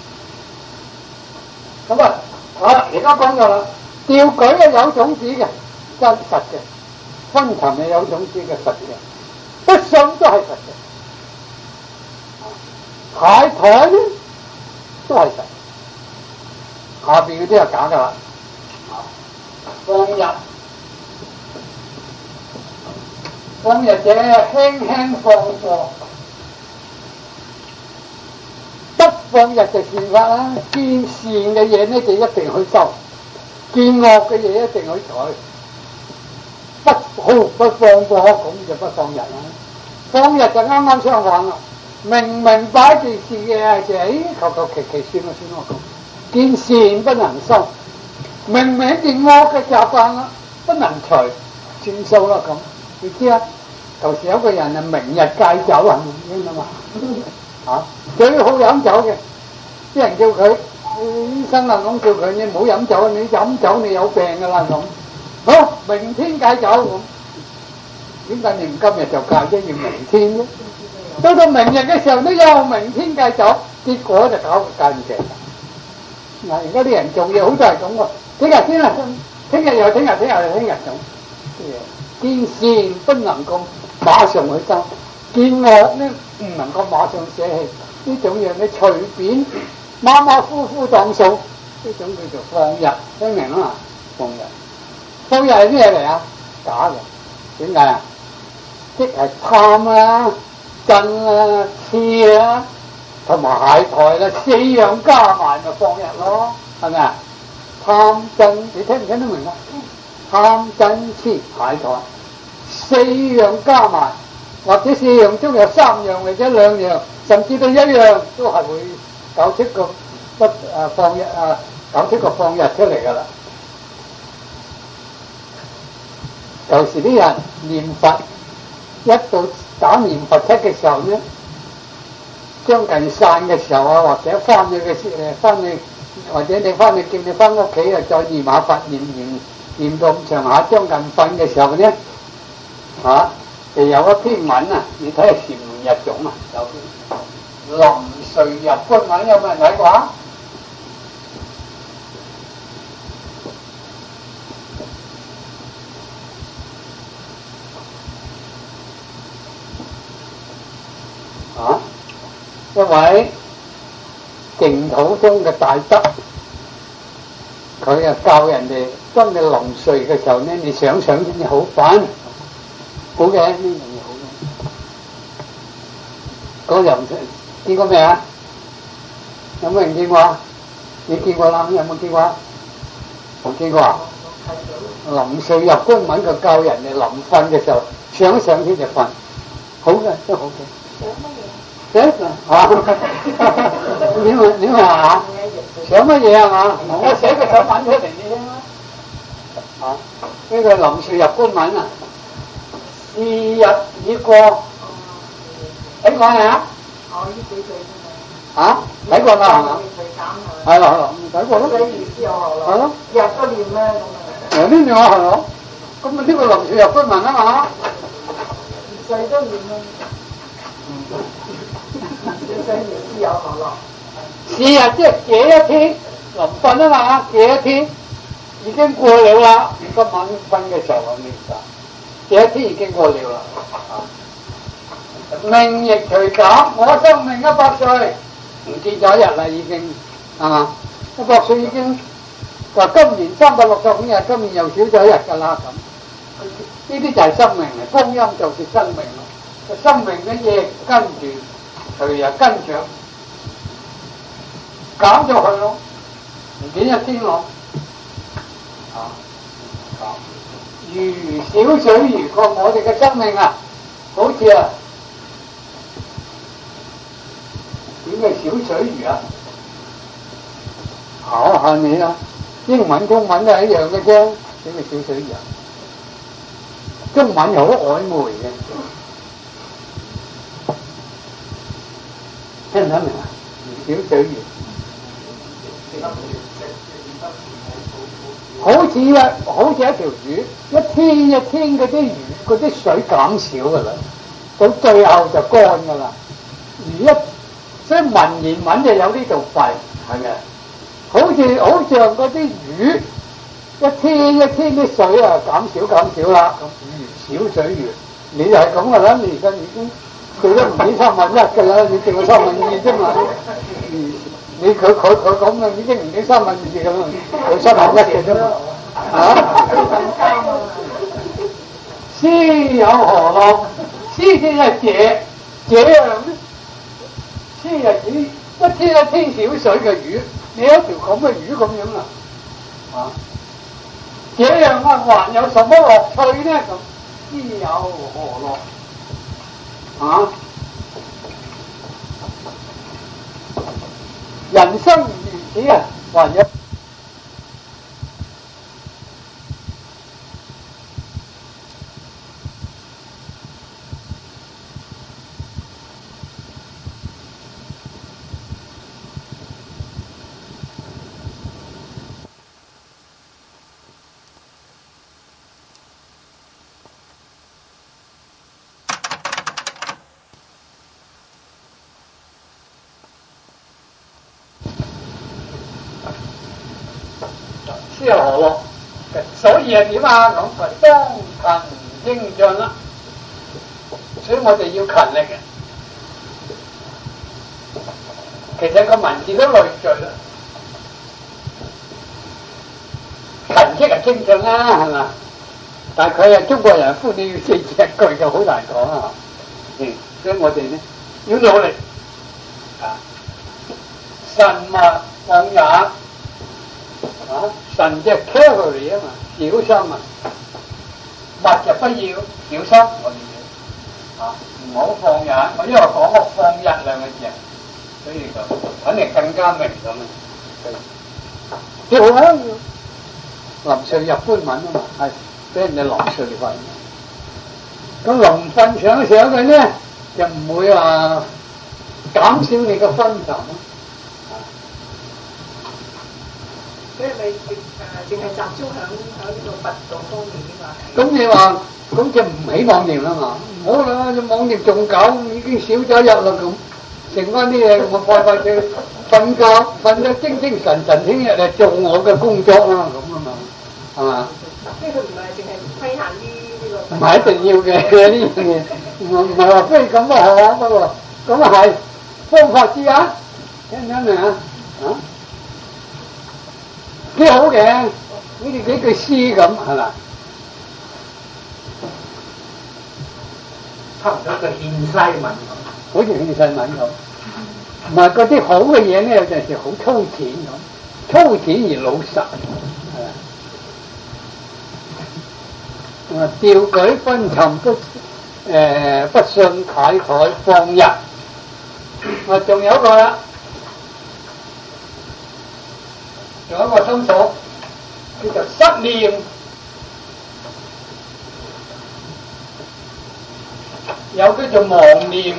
咁啊，好啦，而家講咗啦，掉舉咧有種子嘅，真實嘅；昏沉係有種子嘅實嘅，不信都係實嘅。懈怠咧都係實，下邊嗰啲係假噶啦。放逸，放逸者輕輕放過，不放逸就善法啦。見善嘅嘢咧就一定去修，見惡嘅嘢一定去採。不好不放過，咁就不放逸啦。放逸就啱啱相反啦。明明擺件事嘅就係，求求其其算啦算啦咁，見善不能修，明明件惡嘅習慣啦，不能除，算數啦咁。你知啊？舊時有個人啊，明日戒酒啊，明啊嘛嚇，最好飲酒嘅，啲人叫佢，醫生啊咁叫佢，你唔好飲酒，你飲酒你有病噶啦咁。好，明天戒酒咁，點解你唔今日就戒啫？要明天啫？到到明日嘅時候都有明天戒酒，結果就搞戒唔成。嗱，而家啲人做嘢好多係咁喎，聽日先啦，聽日又聽日，聽日又聽日咁。見善不能夠馬上去修，見惡呢唔能夠馬上捨棄，呢種嘢你隨便馬馬虎虎當數，呢種叫做放逸，聽明啊嘛？放逸，放逸係咩嚟啊？假嘅，點解啊？即係貪啊！真啊、痴啊，同埋懈怠啦，四樣加埋咪放逸咯，係咪啊？貪真，你聽唔聽得明啊？貪真痴懈怠，四樣加埋，或者四樣中有三樣或者兩樣，甚至到一樣都係會搞出個不誒放逸啊，搞出個放逸出嚟噶啦。舊時啲人念佛，一到打念佛七嘅時候咧，將近散嘅時候啊，或者翻去嘅時誒翻去，或者你翻去叫你翻屋企啊，再念下佛，念念念到咁上下，將近瞓嘅時候咧，嚇就有一篇文啊，你睇下《禪日種》啊，有篇林髓入骨文有冇人睇過啊？啊！一位淨土宗嘅大德，佢啊教人哋當你臨睡嘅時候咧，你想想先至好瞓，好嘅呢樣嘢好嘅。嗰臨睡見過未啊？有冇人見過啊？你見過啦？有冇見過啊？冇見過啊？臨睡入骨文就教人哋臨瞓嘅時候想想先至瞓，好嘅都好嘅。想乜嘢？啊！你問你問下，想乜嘢啊嘛？我寫個手文出嚟你聽啦。啊！呢個臨睡入骨文啊，是日已過。睇過未啊？ 哦，呢幾句啫嘛。 啊？睇過啦係嘛？係啦係啦，睇過咯。 你意思我學咯。 係咯。 日都念啦咁啊。 誒呢段我係咯，咁啊呢個臨睡入骨文啊嘛。 世都念啦。有學咯， 是日即係這一天臨瞓啊嘛，這一天已經過了啦。今晚瞓嘅時候我明白，這一天已經過了啦。命亦隨減，我生命一百歲，唔見咗一日啦已經，係嘛？一百歲已經話今年三百六十五日，今年又少咗一日㗎啦咁。呢啲就係生命嚟，光陰就是生命咯。個生命嘅嘢跟住隨日跟着。減咗佢咯，唔見一天咯，啊啊！如小水魚過我哋嘅生命啊，好似啊，點嘅小水魚啊？考下你啦，英文中文都係一樣嘅啫，點嘅小水魚啊？中文又好曖昧嘅，聽唔聽明啊？如小水魚。好似啊，好似一條魚，一天一天嗰啲魚嗰啲水減少噶啦，到最後就乾噶啦。而一所以文言文就有呢度弊，係咪？好似好像嗰啲魚，一天一天啲水啊減少減少啦，咁如小水魚，你就係咁噶啦，你而家已經做咗唔止三分一噶啦，你淨係三分二啫嘛。你佢佢佢咁啊，已經唔止三分二咁啦，佢三分一嘅啫嘛，啊！師有何樂？師先係這這樣咧，師係指一天一天小水嘅魚，你有一條咁嘅魚咁樣啊，啊！這樣啊，還有什麼樂趣呢？咁師有何樂？啊！人生如此啊，還有師有何樂？所以係點啊？講佢當勤精進啦，所以我哋要勤力嘅。其實個文字都累贅啦，勤即係精進啦，係嘛？但係佢係中國人歡喜要四字一句就好難講啊！嗯，所以我哋咧要努力啊，慎勿放逸。啊！神即係 carefully 啊嘛，小心啊！物就不要小心，我哋要啊，唔好放逸。我因為講個放逸兩個字，所以就肯定更加明咁啊！最好啊，要臨睡入骨文啊嘛，係俾人哋臨睡瞓。咁臨瞓上上嘅咧，就唔會話減少你嘅分神咯。 所以你誒淨係集中響響呢個佛道方面嘅嘛。 咁你話咁就唔起妄念啦嘛，唔好啦，你妄念仲久，已經少咗一日啦咁， 剩翻啲嘢我快快脆瞓覺，瞓得精精神神，聽日嚟做我嘅工作啦，咁啊嘛，係嘛？ 即係佢唔係淨係規限於呢個。 唔係一定要嘅呢樣嘢，唔唔係話非咁啊學不過，咁啊係方法之一，聽唔聽明啊？啊，幾好嘅，呢啲幾句詩咁係嘛？ 差唔多個獻西文咁。 好似獻西文咁，唔係嗰啲好嘅嘢咧，有陣時好粗淺咁，粗淺而老實，係嘛？啊，調舉昏沉不誒、呃、不信慨慨放逸，啊，仲有一個啦，仲有一個心所叫做失念。有叫做忘念，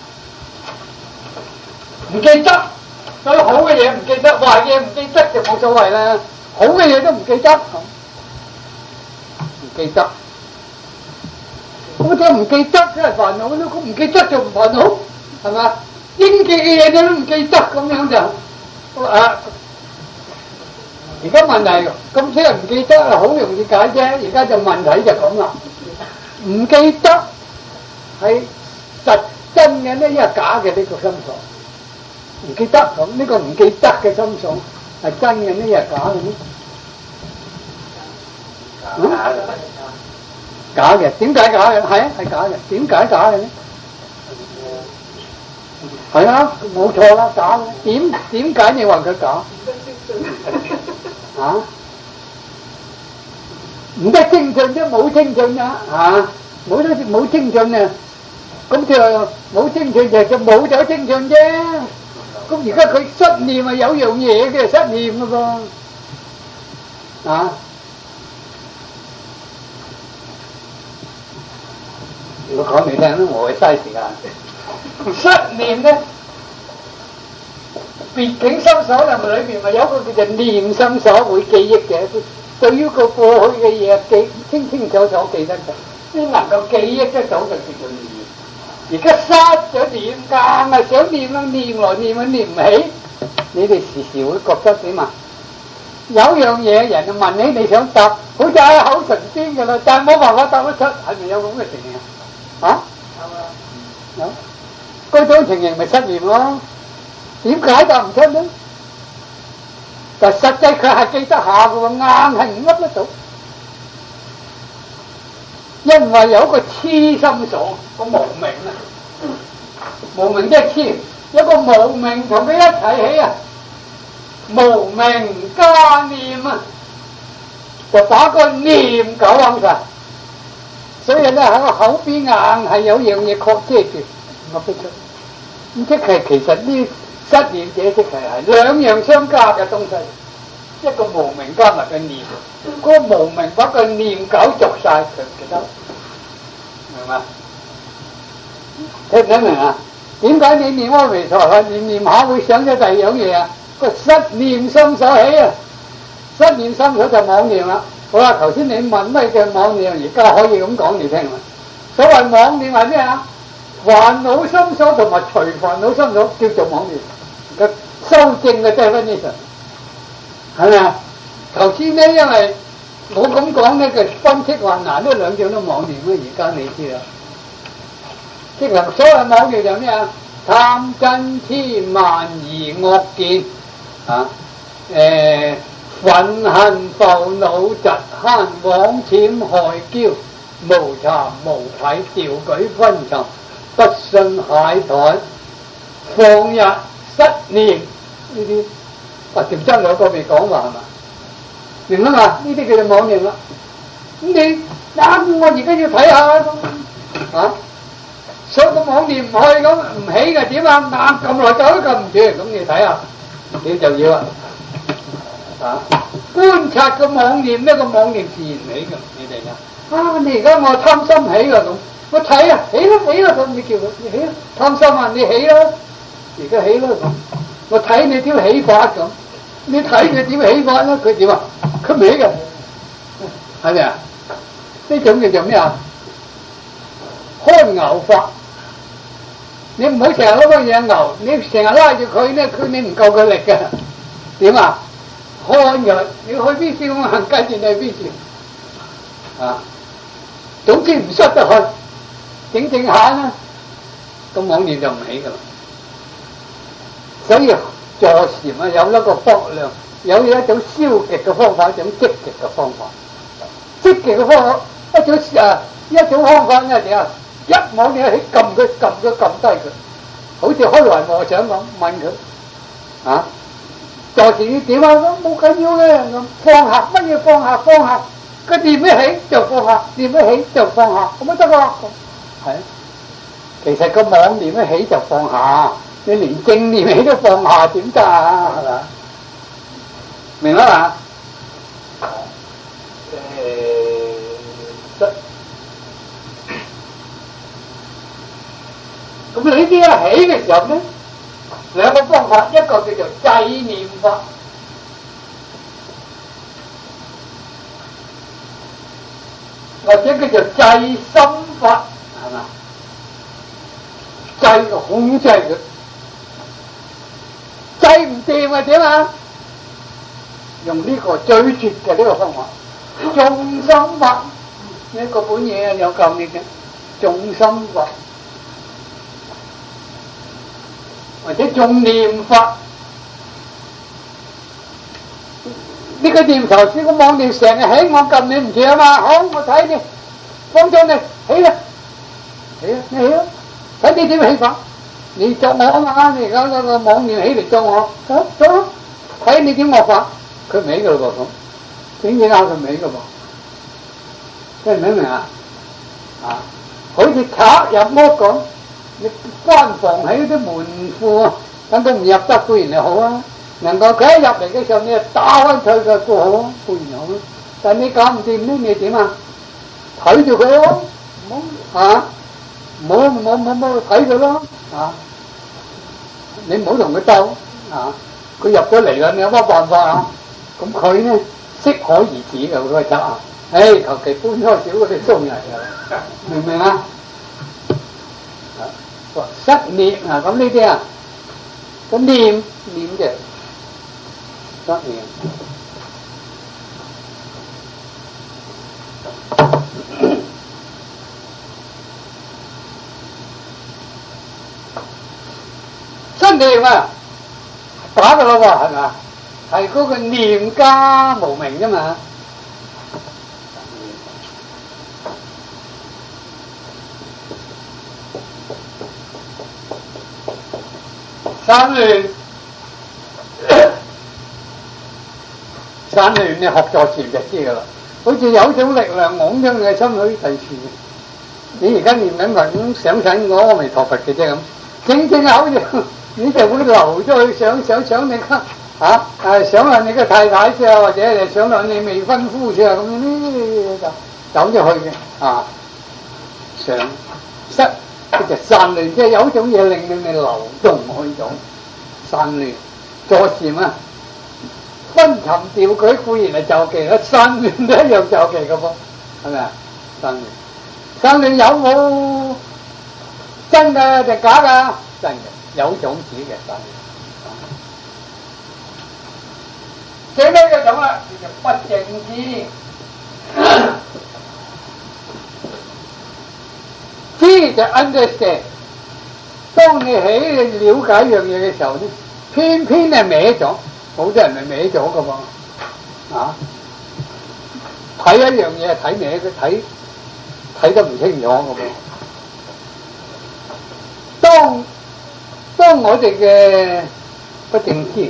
唔記得，所以好嘅嘢唔記得，壞嘢唔記得就冇所謂啦。好嘅嘢都唔記得，唔記得，咁即係唔記得，即係煩惱咯。咁唔記得就唔煩惱，係嘛？應記嘅嘢你都唔記得，咁樣就啊。而家問題咁即係唔記得，好容易解啫。而家就問題就咁啦，唔記得。係實真嘅呢，一係假嘅呢個心所，唔記得咁呢個唔記得嘅心所係真嘅呢，一係假嘅呢？假嘅，假嘅，點解假嘅？係啊，係假嘅，點解假嘅呢？係啊，冇錯啦，假嘅。點點解你話佢假？啊？唔得精進啫，冇精進啊！啊，冇得冇精進啊！咁就冇精進就就冇咗精進啫。咁而家佢失念係有樣嘢嘅失念嘅噃，啊！如果講你聽咧，我會嘥時間。失念咧，別境心所入面裏邊咪有一個叫做念心所會記憶嘅，對於個過去嘅嘢記清清楚楚記得嘅，先能夠記憶得到就叫做念。而家失咗念，硬係想念啊，念來念去念唔起，你哋時時會覺得點啊？有樣嘢人就問你，你想答，好似喺口唇邊㗎啦，但係冇辦法答得出，係咪有咁嘅情形啊？啊？有啊，有。嗰種情形咪失念咯？點解答唔出呢？但實際佢係記得下嘅喎，硬係唔噏得到。因為有一個痴心所，個無明啊，無明即係痴，有個無明同佢一齊起啊，無明加念啊，就把個念搞混晒，所以咧喺個口邊硬係有樣嘢確遮住，噏得出。咁即係其實呢失念者即係係兩樣相加嘅東西，一個無明加埋個念，嗰個無明把個念搞濁晒，佢唔記得。明嘛？聽唔聽明啊？點解你念阿彌陀佛念念下會想咗第二樣嘢啊？個失念心所起啊！失念心所就妄念啦。好啦，頭先你問咩叫妄念，而家可以咁講你聽啦。所謂妄念係咩啊？煩惱心所同埋隨煩惱心所叫做妄念。個修正嘅 definition 係咪啊？頭先呢，因為我咁講咧，就分析話嗱，呢兩種都妄念啦。而家你知啦，即係所謂妄念就咩啊？貪嗔痴慢疑惡見啊，誒、呃、憤恨浮惱嫉慳妄諂害驕無慚無愧調舉昏沉不信懈怠放逸失念呢啲，啊條真兩個未講話係嘛？明啦嘛？呢啲叫做妄念啦。咁你嗱，我而家要睇下咁啊，所以個妄念唔去咁唔起嘅點啊？嗱，咁耐走都撳唔住，咁你睇下，你就要啦啊！觀察個妄念，呢個妄念自然起嘅，你哋啊，啊你而家我貪心起啦咁，我睇啊起啦起啦咁，你叫佢你起啦，貪心啊你起啦，而家起啦咁，我睇你點起法咁。你睇佢點起法咧？佢點啊？佢唔起嘅，係咪啊？呢種叫做咩啊？看牛法， 你唔好成日攞個嘢牛，你成日拉住佢咧，佢你唔夠佢力嘅。點啊？看佢，你去邊處我行跟住你去邊處啊？總之唔塞得去，整整下啦，個妄念就唔起噶啦。所以坐禪啊，有一個方量，有一種消極嘅方法，一種積極嘅方法。積極嘅方法一種誒一種方法咧點啊？一妄念起，撳佢撳佢撳低佢，好似開懷和尚咁問佢啊。坐禪要點啊？冇緊要嘅，咁放下乜嘢放下放下，佢念一起就放下，念一起就放下，咁咪得咯。係，其實個妄念一起就放下，你連正念起都放下，點得啊？係咪？明啦嘛？誒，咁你呢啲一起嘅時候咧？兩個方法，一個叫做制念法，或者叫做制心法，係嘛？制就控制佢，制唔掂啊點啊？用呢個最絕嘅呢個方法，重心法，呢個本嘢有教你嘅重心法。或者重念法，呢、這個念頭先個妄念成日起，我撳你唔住啊嘛，好，我睇你，放咗你起啦，起啦，你起啦，睇你點起法，你作我啊嘛，你而家嗰個妄念起嚟作我，得得，睇你點惡法，佢唔起噶咯噃咁，點解佢唔起噶噃？聽唔明啊？啊，好似賊入屋咁。你關防起啲門戶，等佢唔入得固然係好啊，能夠佢一入嚟嘅時候，你打開佢嘅都好啊，固然好啊。但係你搞唔掂呢，你點啊？睇住佢咯，唔好啊，唔好唔好唔好唔好睇佢咯啊！你唔好同佢鬥啊！佢入咗嚟啦，你有乜辦法啊？咁佢呢適可而止嘅嗰個賊啊！誒，求其搬開少嗰啲鬆嚟㗎，明唔明啊？失念啊，咁呢啲啊，個念念嘅失念，失念啊，打噶啦喎，係咪？係嗰個念加無明啫嘛。散亂，散亂你學坐禪就知噶啦，好似有種力量拱咗你嘅心去第處。你而家念緊咁想緊我阿彌陀佛嘅啫咁，正正好似你就會流咗去想想想你嚇啊誒想下你嘅太太先啊，或者係想下你未婚夫先啊咁呢就走咗去嘅啊，想失。佢就散亂，即係有一種嘢令令你流動去咗散亂。坐禪啊，分沉調舉固然係就忌啦，散亂都一樣就忌嘅噃，係咪啊？散亂，散亂有冇真嘅定假㗎？真嘅，有種子嘅散亂。最尾嘅種啦，叫做不正知。知就 understand， 當你起你了解一樣嘢嘅時候咧，偏偏係歪咗，好多人係歪咗噶噃，啊，睇一樣嘢係睇歪嘅，睇睇得唔清楚噶噃。當當我哋嘅不正知，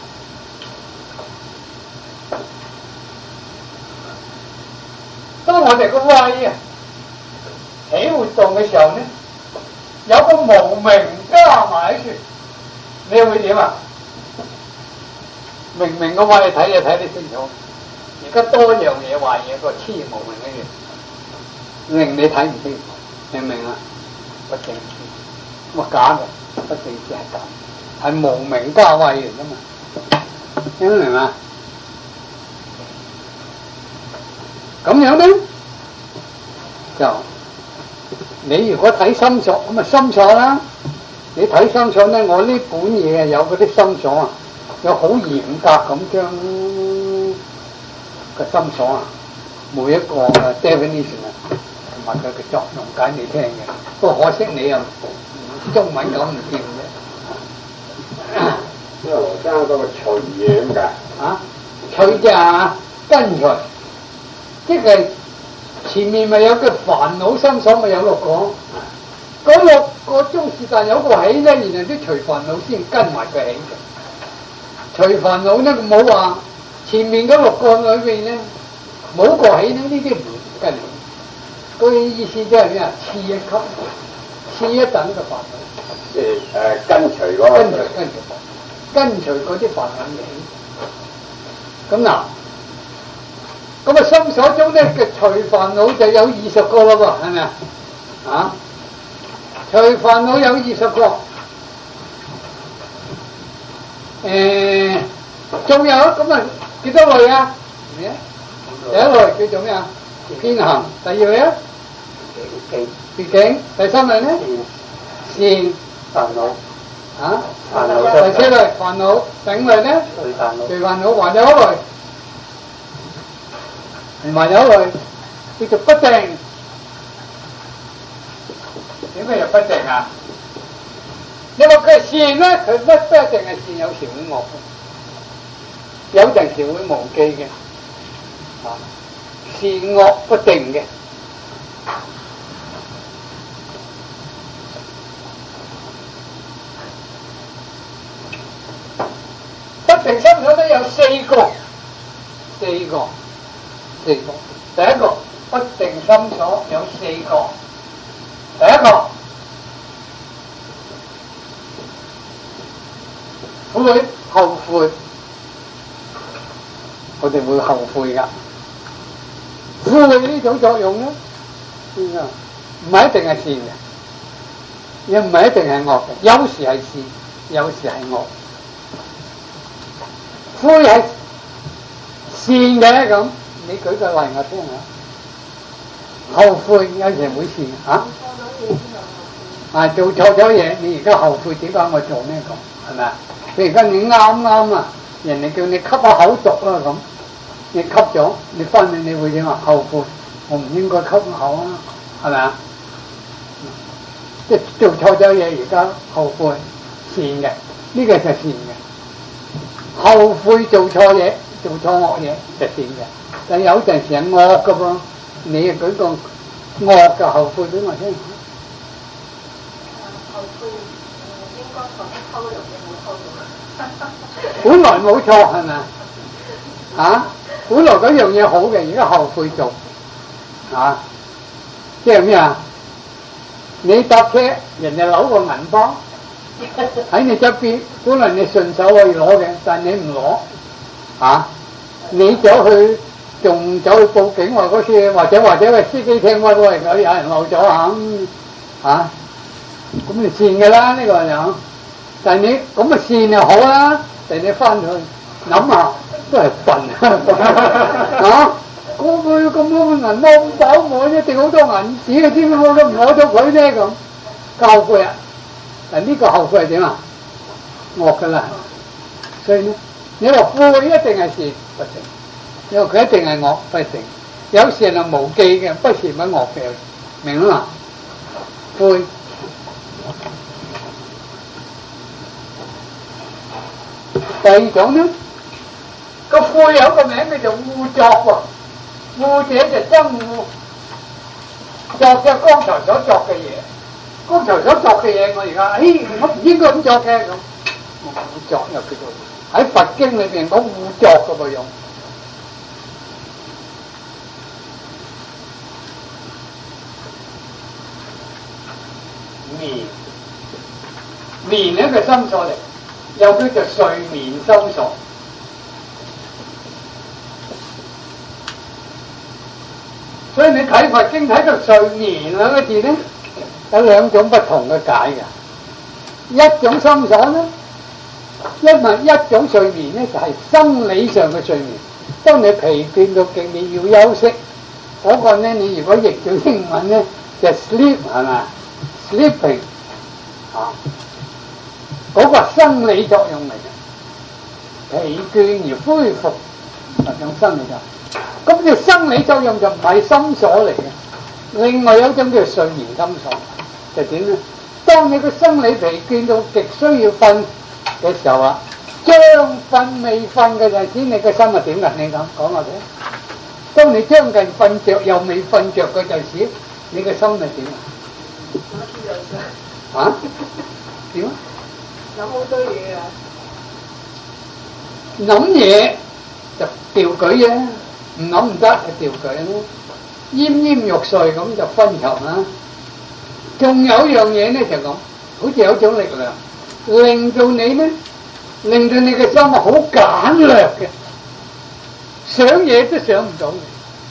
當我哋個慧啊起活動嘅時候咧，有個無明加埋喺處，你會點啊？明明個慧睇就睇得清楚，而家多樣嘢壞嘢個黐無明嘅嘢，令你睇唔清楚，明唔明啊？不正知，咁假嘅，不正知係假，係無明加慧嚟噶嘛？聽得明嘛？咁樣咧就。你如果睇心所咁啊心所啦， 你睇心所咧，我呢本嘢啊有嗰啲心所啊，有好嚴格咁將個心所啊每一個嘅 definition 啊同埋佢嘅作用解你聽嘅。不過可惜你又中文講唔掂嘅。 因為羅生嗰個隨嘢咁解。 啊，隨就係跟隨，即係前面咪有個煩惱心所咪有六個。嗰六個中是但有個起咧，然後啲隨煩惱先跟埋佢起嘅。隨煩惱咧，冇話前面嗰六個裏邊咧冇個起咧，呢啲唔跟起。嗰啲意思即係咩啊？次一級、次一等嘅煩惱。 即係誒跟隨嗰個。 跟隨跟隨跟隨嗰啲煩惱起。咁嗱，咁啊心所中咧嘅隨煩惱就有二十個啦噃，係咪啊？啊？隨煩惱有二十個，誒，仲有咁啊幾多類啊？咩？第一類叫做咩啊？遍行。第二類啊？別境。第三類咧？善煩惱。啊？煩惱。第四類煩惱。第五類咧？隨煩惱。隨煩惱還有一類，還有一類叫做不定。點解又不定啊？你話佢係善咧，佢不不一定係善，有時會惡嘅，有陣時會無記嘅，啊，善惡不定嘅。不定心所都有四個，四個，四個。第一個不定心所有四個。第一個會後悔，我哋會後悔噶。悔呢種作用咧，唔係一定係善嘅，又唔係一定係惡嘅，有時係善，有時係惡。悔係善嘅咁，你舉個例我聽下。後悔有時會善嚇。啊！做錯咗嘢，你而家後悔點解我做呢個？係咪啊？譬如而家你啱啱啊，人哋叫你吸下口毒啦咁，你吸咗，你翻嚟你會點啊？後悔，我唔應該吸口啊，係咪啊？即係做錯咗嘢，而家後悔，善嘅，呢個就係善嘅。後悔做錯嘢，做錯惡嘢就善嘅。但有陣時係惡噶噃，你啊舉個惡嘅後悔俾我聽。本來冇錯係咪啊？本來嗰樣嘢好嘅，而家後悔做啊！即係咩啊？你搭車，人哋攞個銀包喺你側邊，本來你順手可以攞嘅，但係你唔攞啊！你走去仲走去報警話嗰次，或者或者個司機聽話都係有人漏咗嚇啊！咁你善嘅啦，呢個就，但係你咁啊善就好啦，但係你翻去諗下都係笨啊！嗰個咁多銀包咁飽滿，一定好多銀紙嘅，點解我都唔攞咗佢啫咁？後悔啊！嗱呢個後悔係點啊？惡噶啦，所以咧，你話悔一定係善不成，因為佢一定係惡不成。有時係無記嘅，不是咪惡嘅，明啦嘛？悔。第二種咧，個悔有個名叫做惡作喎，惡者就憎惡，作嘅剛才所作嘅嘢，剛才所作嘅嘢我而家，誒我唔應該咁作嘅咁，惡作又叫做喺佛經裏邊講惡作嘅噃用。眠，眠係一個心所嚟。又叫做睡眠心所，所以你睇佛經睇到睡眠兩個字咧，有兩種不同嘅解嘅。一種心所咧，因為一種睡眠咧就係生理上嘅睡眠，當你疲倦到極你要休息，嗰、那個咧你如果譯咗英文咧就 sleep 係咪 sleeping 啊？ 嗰個生理作用嚟嘅，疲倦而恢復嗰種生理作用。咁叫生理作用就唔係心所嚟嘅。另外有一種叫睡眠心所，就點咧？當你個生理疲倦到極需要瞓嘅時候啊，將瞓未瞓嘅陣時，你個心係點㗎？你講講我哋。當你將近瞓着又未瞓着嗰陣時，你個心係點啊？啊？點啊？ 諗好多嘢啊！ 諗嘢就掉舉啫，唔諗唔得就掉舉咯。奄奄欲睡咁就昏沉啦。仲有一樣嘢咧就咁，好似有種力量，令到你咧，令到你嘅心好簡略嘅，想嘢都想唔到嘅，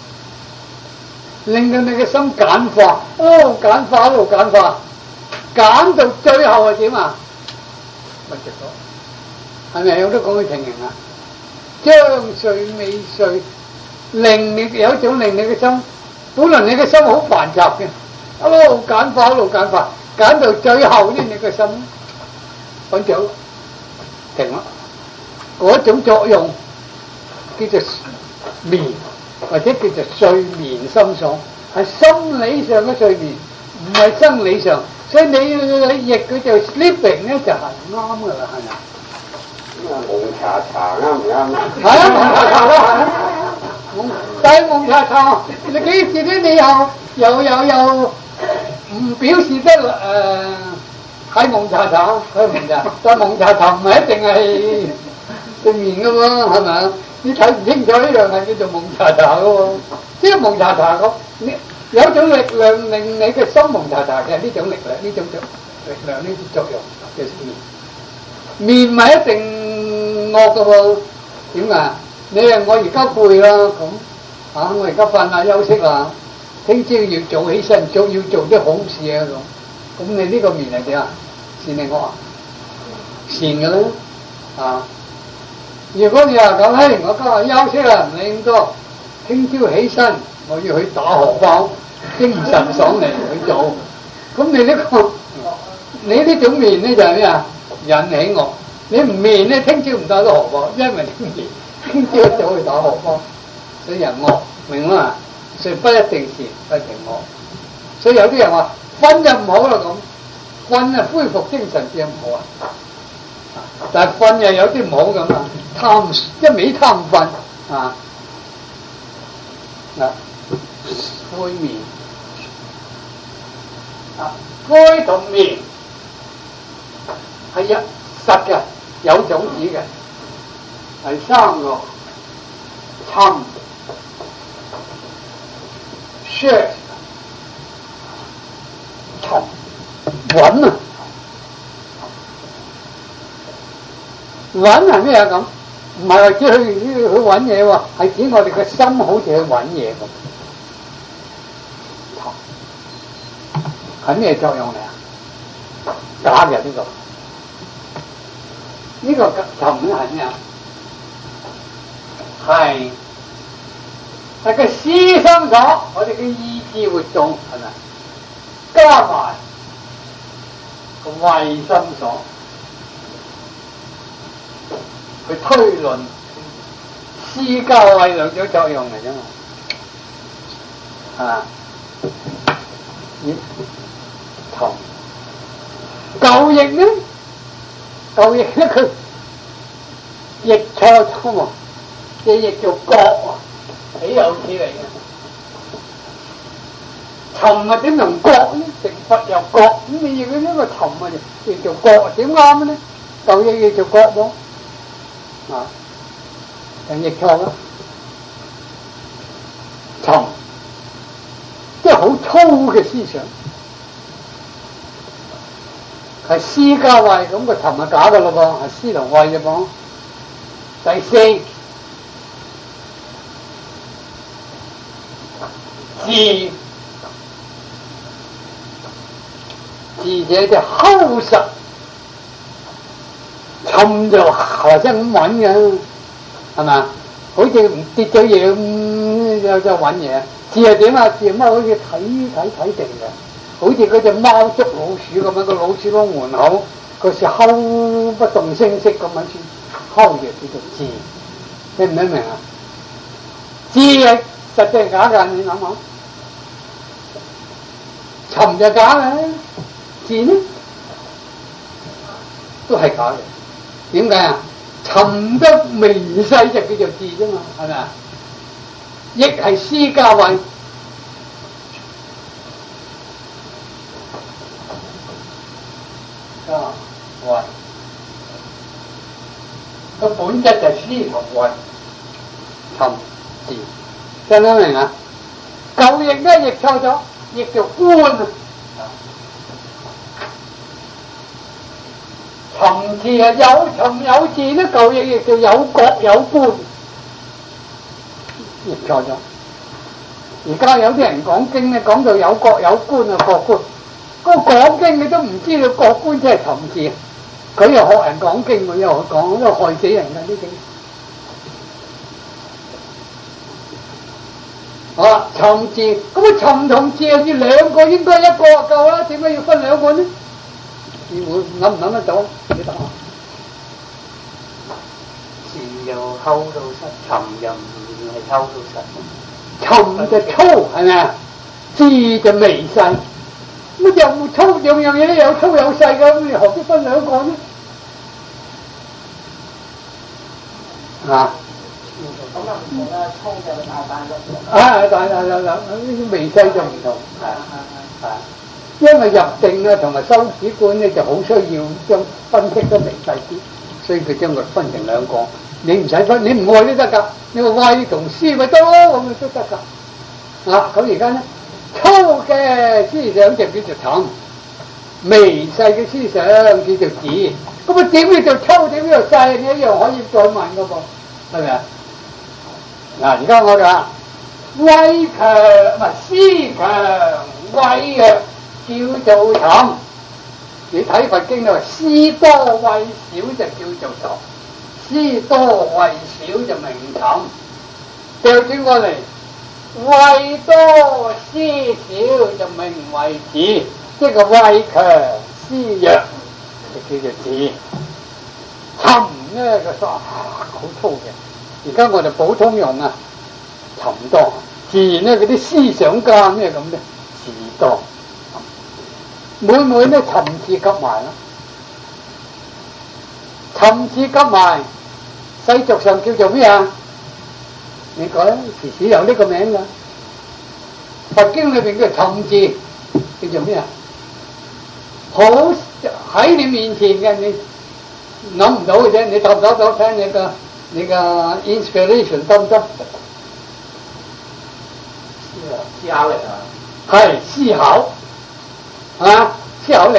令到你嘅心簡化，哦簡化一路簡化，簡到最後係點啊？咪着咗，係咪有得講嘅情形啊？將睡未睡，令你有一種令你嘅心，本來你嘅心好繁雜嘅，一路簡化一路簡化，簡到最後咧，你嘅心瞓着停啦。嗰種作用叫做眠，或者叫做睡眠心所，係心理上嘅睡眠，唔係生理上。所以你你譯佢就 sleeping 咧就係啱噶啦，係咪？ 咁啊，蒙查查啱唔啱？ 係啊，蒙查查啦，蒙但係蒙查查，你幾時咧？你又又又又唔表示得誒喺蒙查查，喺蒙查，但係蒙查查唔係一定係睡眠噶喎，係咪啊？你睇唔清楚呢樣係叫做蒙查查噶喎，即係蒙查查咁你。有種力量令你嘅心蒙查查嘅，呢種力量，呢種力量，呢啲作用嘅面，面咪一定惡㗎喎？點啊？你話我而家攰啦，咁啊，我而家瞓下休息啦，聽朝要早起身，早要做啲好事啊咁。咁你呢個面係點啊？善定惡啊？善嘅啦，啊！如果你話咁，嘿，我今日休息啦，唔理咁多，聽朝起身我要去打荷包。精神爽利去做，咁你呢、這個你呢種面咧就係咩啊？引起惡，你唔面咧，聽朝唔打到荷包，因為你面聽朝一早去打荷包，所以人惡，明嘛？所以不一定是不一定惡，所以有啲人話瞓就唔好啦咁，瞓啊恢復精神先唔好啊，但係瞓又有啲唔好咁啊，貪一味貪瞓啊嗱。灰面啊，灰同面係一實嘅，有種子嘅，係三個沉、share、沉穩啊，穩係咩啊咁？唔係話指去去揾嘢喎，係指我哋嘅心好似去揾嘢咁。係咩作用嚟啊？假嘅呢個，呢個沉咧係咩啊？係係個思心所，我哋嘅意志活動係咪？加埋個慧心所去推論，思交慧兩種作用嚟啫嘛，係嘛？咦？舊譯咧，舊譯咧佢譯錯咗喎，即係譯做覺啊，幾有似嚟嘅。沉啊點能覺咧？成佛又覺，咁你譯佢呢個沉啊譯做覺，點啱咧？舊譯譯做覺喎，啊，人譯錯啦，沉，即係好粗嘅思想。係思加慧，咁個沉係假嘅咯噃，係思同慧嘅噃。第四，智，智者就厚實，沉就下聲咁揾嘅，係咪？好似唔跌咗嘢咁，有就揾嘢。智係點啊？智乜好似睇睇睇定嘅。好似嗰隻貓捉老鼠咁樣，個老鼠喺門口， 嗰時睺不動聲色咁樣先睺嘅叫做智，聽唔聽明啊？智係實際係假嘅，你諗下，尋就假嘅，智呢都係假嘅。點解啊？尋得微細就叫做智啫嘛，係咪啊？亦係私家位。啊，位個本質就係思同位，尋字，聽得明啊？舊譯咧譯錯咗，譯叫觀啊。尋字啊，有尋有字咧，舊譯譯叫有覺有觀，譯錯咗。而家有啲人講經咧，講到有覺有觀啊，覺觀。嗰個講經你都唔知道覺觀即係尋字，佢又學人講經，佢又講，都害死人㗎呢啲。好啦，尋字，咁啊尋同字啊，要兩個應該一個就夠啦，點解要分兩個呢？你會諗唔諗得到？你答我。 字又偷到實，尋又唔係偷到實。 尋就粗係咪啊？字就微細。乜又粗，樣樣嘢都有粗有細㗎，咁你何必分兩個呢？啊！ 咁啊唔同啦，粗就大大粒粒。 啊，大大粒粒，呢啲微細就唔同。係係係。因為入定啊，同埋修止觀咧，就好需要將分析得微細啲，所以佢將佢分成兩個。你唔使分，你唔愛都得㗎。你話慧同思咪得咯，咁咪都得㗎。啊，咁而家咧。粗嘅思想就叫做尋，微細嘅思想叫做智。咁啊點叫做粗，點叫做細？你一樣可以再問噶噃，係咪啊？嗱，而家我哋慧強唔係思強，慧弱叫做尋。你睇佛經就話思多慧少就叫做尋，思多慧少就名尋。調轉過嚟。慧多思少就名為智，即係個慧強思弱就叫做智。尋呢個說好粗嘅，而家我哋普通用啊，尋多。自然呢嗰啲思想家咩咁咧，智多。每每呢尋字夾埋啦，尋字夾埋，世俗上叫做咩啊？你講時時有呢個名㗎，佛經裏邊嘅尋字叫做咩啊？好喺你面前嘅，你諗唔到嘅啫，你答唔答到聽你個你個 inspiration 得唔得？ 思考力啊， 係思考啊，思考力。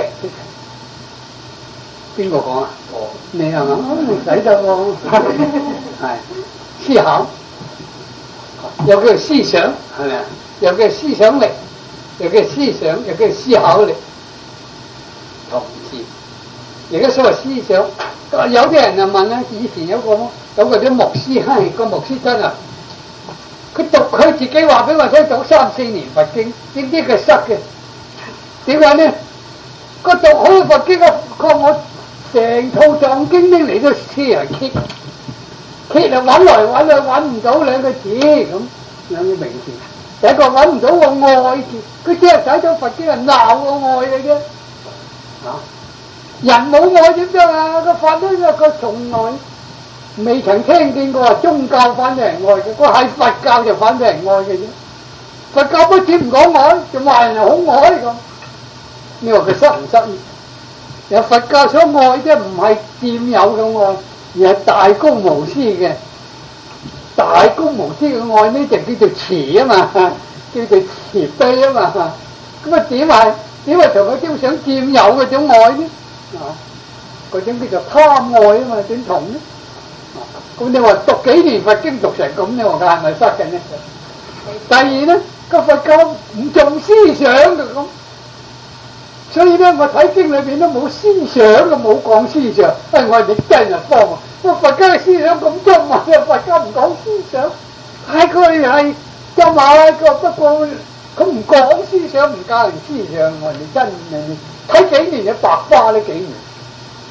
邊個講啊？哦，你係嘛？唔使得喎，係思考。又叫思想，係咪啊？又叫思想力，又叫思想，又叫思考力。同字，而家所謂思想，有啲人就問啦，以前有個有個啲牧師，係個牧師真啊，佢讀佢自己話俾我聽，讀三四年佛經，點知佢塞嘅？點解呢？佢讀好佛經啊，佢我成套藏經拎嚟都黐嚟棘。佢就揾來揾去揾唔到兩個字咁，兩個名字。第一個揾唔到個愛字，佢只係睇到佛經係鬧個愛嘅啫。啊，人冇愛點樣啊？個法呢個從來未曾聽見過宗教反對人愛嘅，個係佛教就反對人愛嘅啫。佛教不止唔講愛，仲話人好愛咁。你話佢失唔失意？有佛教所愛啫，唔係佔有嘅愛。而係大公無私嘅，大公無私嘅愛呢就叫做慈啊嘛，叫做慈悲啊嘛。咁啊點係點係同佢都想佔有嗰種愛呢？啊，嗰種叫做貪愛啊嘛，點同呢？咁你話讀幾年佛經讀成咁，你話佢係咪失嘅呢？第二呢，個佛教唔重思想嘅咁。所以咧，我睇經裏邊都冇思想嘅，冇講思想。哎，我哋真係慌啊！我佛家嘅思想咁中啊，佛家唔講思想，係佢係就話個不過佢唔講思想，唔教人思想，我哋真係睇幾年嘅白花呢幾年，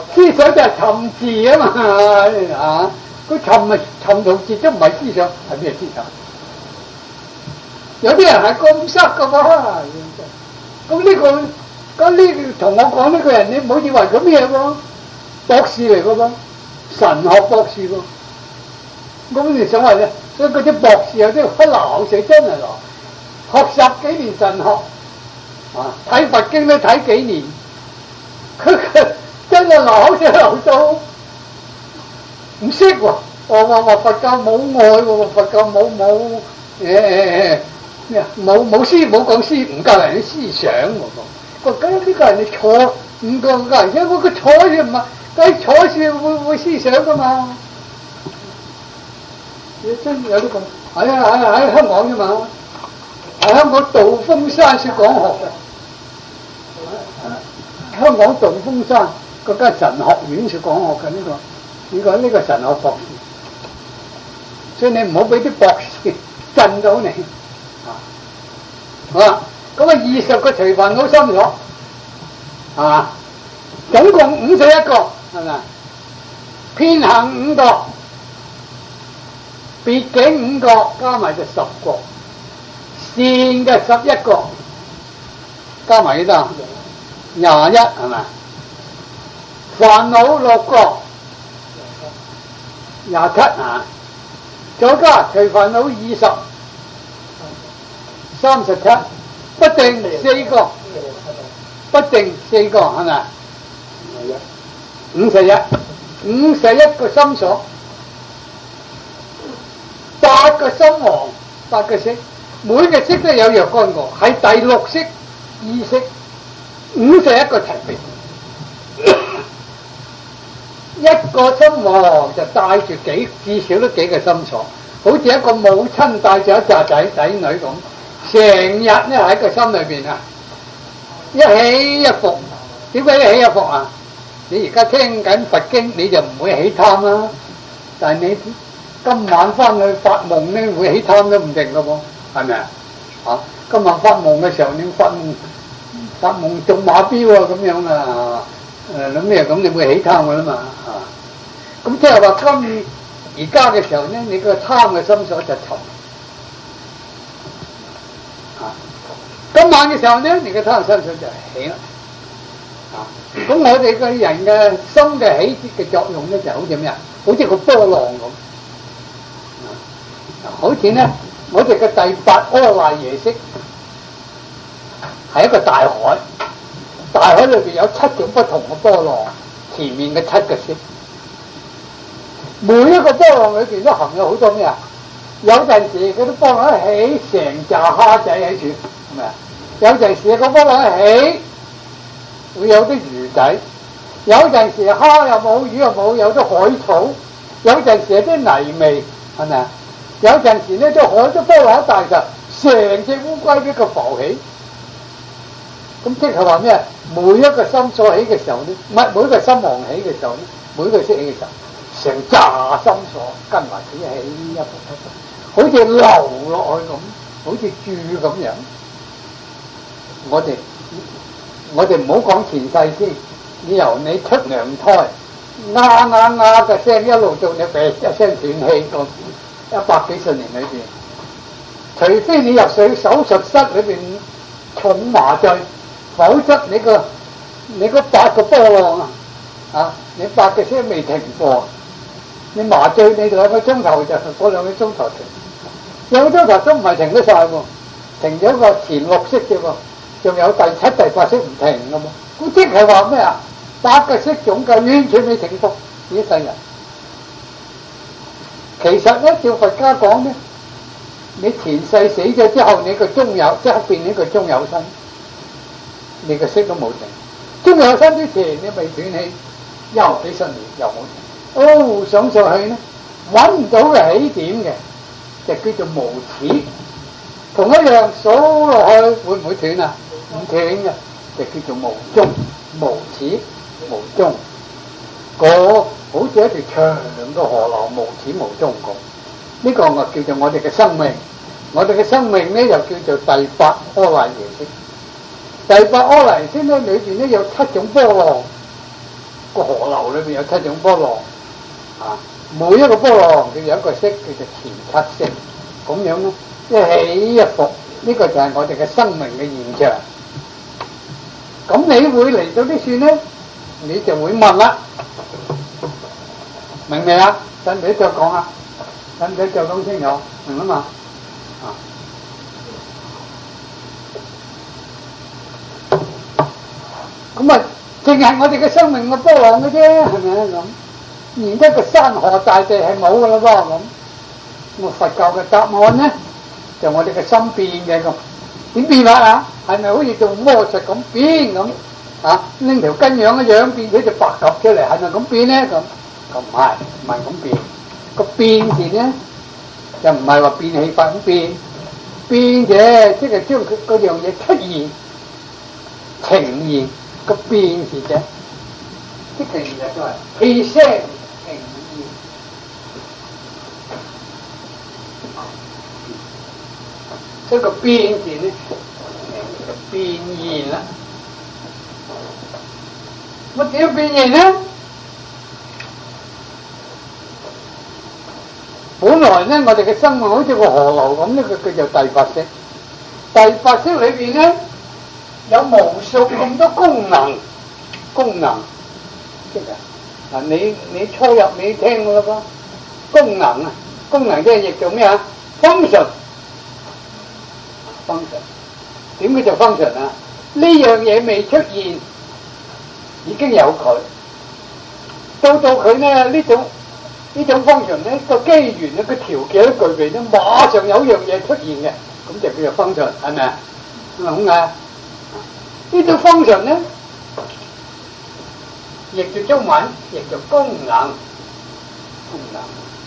思想就係尋字啊嘛啊！佢尋咪尋同字都唔係思想，係咩思想？有啲人係咁塞噶噃，咁呢個咁呢同我講呢個人，你唔好以為佢咩喎，博士嚟噶噃，神學博士喎。咁你想話咧，所以嗰啲博士有啲好鬧死，真係鬧，學十幾年神學啊，睇佛經都睇幾年，佢佢真係鬧死鬧到唔識喎。我話話佛教冇愛喎，佛教冇冇誒誒咩啊？冇冇思冇講思，唔教人啲思想喎。我咁呢個人你坐唔教教人，因為佢坐住唔係，佢坐住會會思想噶嘛。你真有啲咁喺啊喺喺香港啫嘛，喺香港道風山說講學嘅，香港道風山嗰間神學院說講學嘅呢個呢個呢個神學博士。所以你唔好俾啲博士震到你，啊，好啦，咁啊二十個隨煩惱心所，係嘛？總共五十一個，係咪？遍行五個，別境五個，加埋就十個，善嘅十一個，加埋幾多？廿一係咪？煩惱六個，廿七啊！再加隨煩惱二十，三十七，不定四個，不定四個係咪？五十一，五十一個心所，八個心王，八個識，每個識都有若干個，係第六識意識，五十一個齊備。一個心王就帶住幾至少都幾個心所，好似一個母親帶住一紮仔仔女咁，成日咧喺個心裏邊啊，一起一伏。點解一起一伏啊？你而家聽緊佛經，你就唔會起貪啦。但係你今晚翻去發夢咧，會起貪都唔定噶噃，係咪啊？啊，今晚發夢嘅時候，你發夢發夢中馬標啊咁樣啊！誒諗咩咁？你會起貪噶啦嘛啊！咁即係話今而家嘅時候咧，你個貪嘅心所就沉啊！今晚嘅時候咧，你個貪嘅心所就起啦啊！咁我哋個人嘅心嘅起跌嘅作用咧，就好似咩啊？好似個波浪咁啊！好似咧，我哋嘅第八阿賴耶識係一個大海。大海裏邊有七種不同嘅波浪，前面嘅七個識，每一個波浪裏邊都含有好多咩啊？有陣時嗰啲波浪一起成紮蝦仔喺處，係咪啊？有陣時個波浪一起會有啲魚仔，有陣時蝦又冇，魚又冇，有啲海草，有陣時有啲泥味，係咪啊？有陣時咧，啲海啲波浪一大就成隻烏龜俾佢浮起。咁即係話咩？每一個心所起嘅時候咧，唔係每一個心王起嘅時候咧，每一個識起嘅時候，成紮心所跟埋起起一步一步，好似流落去咁，好似注咁樣。我哋我哋唔好講前世先，你由你出娘胎，啱啱啱嘅聲一路做你俾一聲斷氣個一百幾十年裏邊，除非你入水手術室裏邊重麻醉。否則你個你個八個波浪啊，啊你八個聲未停過，你麻醉你兩個鐘頭就嗰兩個鐘頭停，兩個鐘頭都唔係停得晒喎，停咗個前六識啫喎，仲有第七、第八識唔停㗎嘛，咁即係話咩啊？八個識總計完全未停過呢世人。其實咧，照佛家講咧，你前世死咗之後，你個中有即刻變呢個中有身。你個識都冇停，中有身之前你未斷氣，又幾十年又冇停。哦，上上去咧揾唔到嘅起點嘅，就叫做無始。同一樣數落去會唔會斷啊？唔斷嘅，就叫做無終、無始、無終。個好似一條長嘅河流，無始無終咁。呢個我叫做我哋嘅生命。我哋嘅生命咧又叫做第八阿賴耶識。第八阿賴耶識咧裏邊咧有七種波浪， 個河流裏邊有七種波浪啊，每一個波浪佢有一個色叫做前七色，咁樣咧一起一伏，呢、這個就係我哋嘅生命嘅現象。咁你會嚟到啲算咧，你就會問啦，明唔明啊？使唔使再講啊？使唔使再講清楚？明啊嘛？啊，咁啊，淨係我哋嘅生命嘅波浪嘅啫，係咪啊咁？然之後個山河大地係冇噶啦噃咁。咁啊，佛教嘅答案咧，就我哋嘅心變嘅咁。點變法啊？係咪好似做魔術咁變咁啊？拎條筋樣一樣變咗隻白鴿出嚟，係咪咁變咧？咁咁唔係，唔係咁變。個變字咧就唔係話變氣法咁變，變嘅即係將佢嗰樣嘢出現、呈現個變字啫，即係其實就係氣聲呈現。所以個變字咧就變現啦。乜點變現咧？本來咧，我哋嘅生命好似個河流咁，呢個叫做第八識。第八識裏邊咧有無數咁多功能，功能即係嗱，你你初入你聽噶啦噃，功能啊，功能即係譯做咩啊 ？function，function， 點解叫 function 啊？呢樣嘢未出現，已經有佢，到到佢咧呢種。呢種function咧個機緣咧個條件都具備咧，馬上有樣嘢出現嘅，咁就叫做function，係咪啊？咁啊，呢種function咧，譯做中文，譯做功能，功能。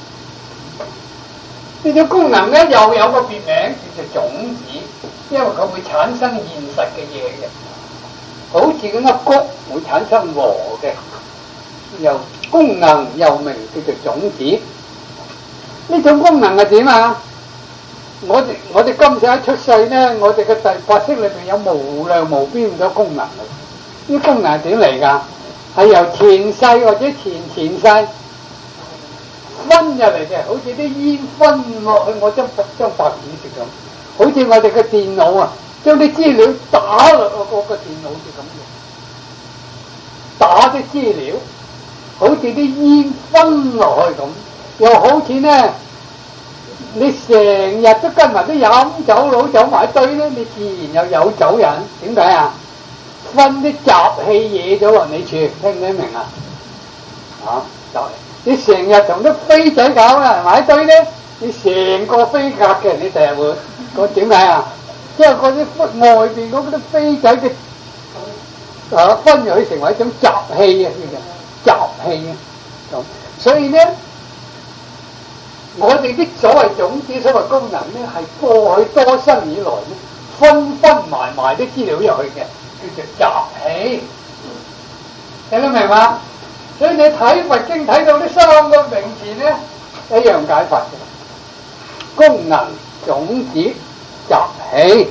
呢種功能咧又有個別名叫做種子，因為佢會產生現實嘅嘢嘅，好似嗰粒谷會產生禾嘅，又。功能又名叫做種子，呢種功能係點啊？我哋我哋今世一出世咧，我哋嘅第八識裏邊有無量無邊咁多功能嘅。呢啲功能係點嚟㗎？係由前世或者前前世分入嚟嘅，好似啲煙分落去我張張白紙咁，好似我哋嘅電腦啊，將啲資料打落個個電腦就咁嘅，打啲資料。好似啲煙分落去咁，又好似咧，你成日都跟埋啲飲酒佬走埋一堆咧，你自然又有酒癮。點解啊？分啲雜氣嘢咗落你處，聽唔聽明啊？啊，就你成日同啲飛仔搞啊埋一堆咧，你成個飛格嘅，你第日會個點解啊？即係嗰啲外邊嗰啲飛仔嘅啊分入去成為一種雜氣啊，叫做。雜氣啊，咁所以咧，我哋啲所謂種子、所謂功能咧，係過去多生以來咧，分分埋埋啲資料入去嘅，叫做雜氣。聽得明嘛？所以你睇佛經睇到呢三個名詞咧，一樣解法嘅。功能、種子、雜氣。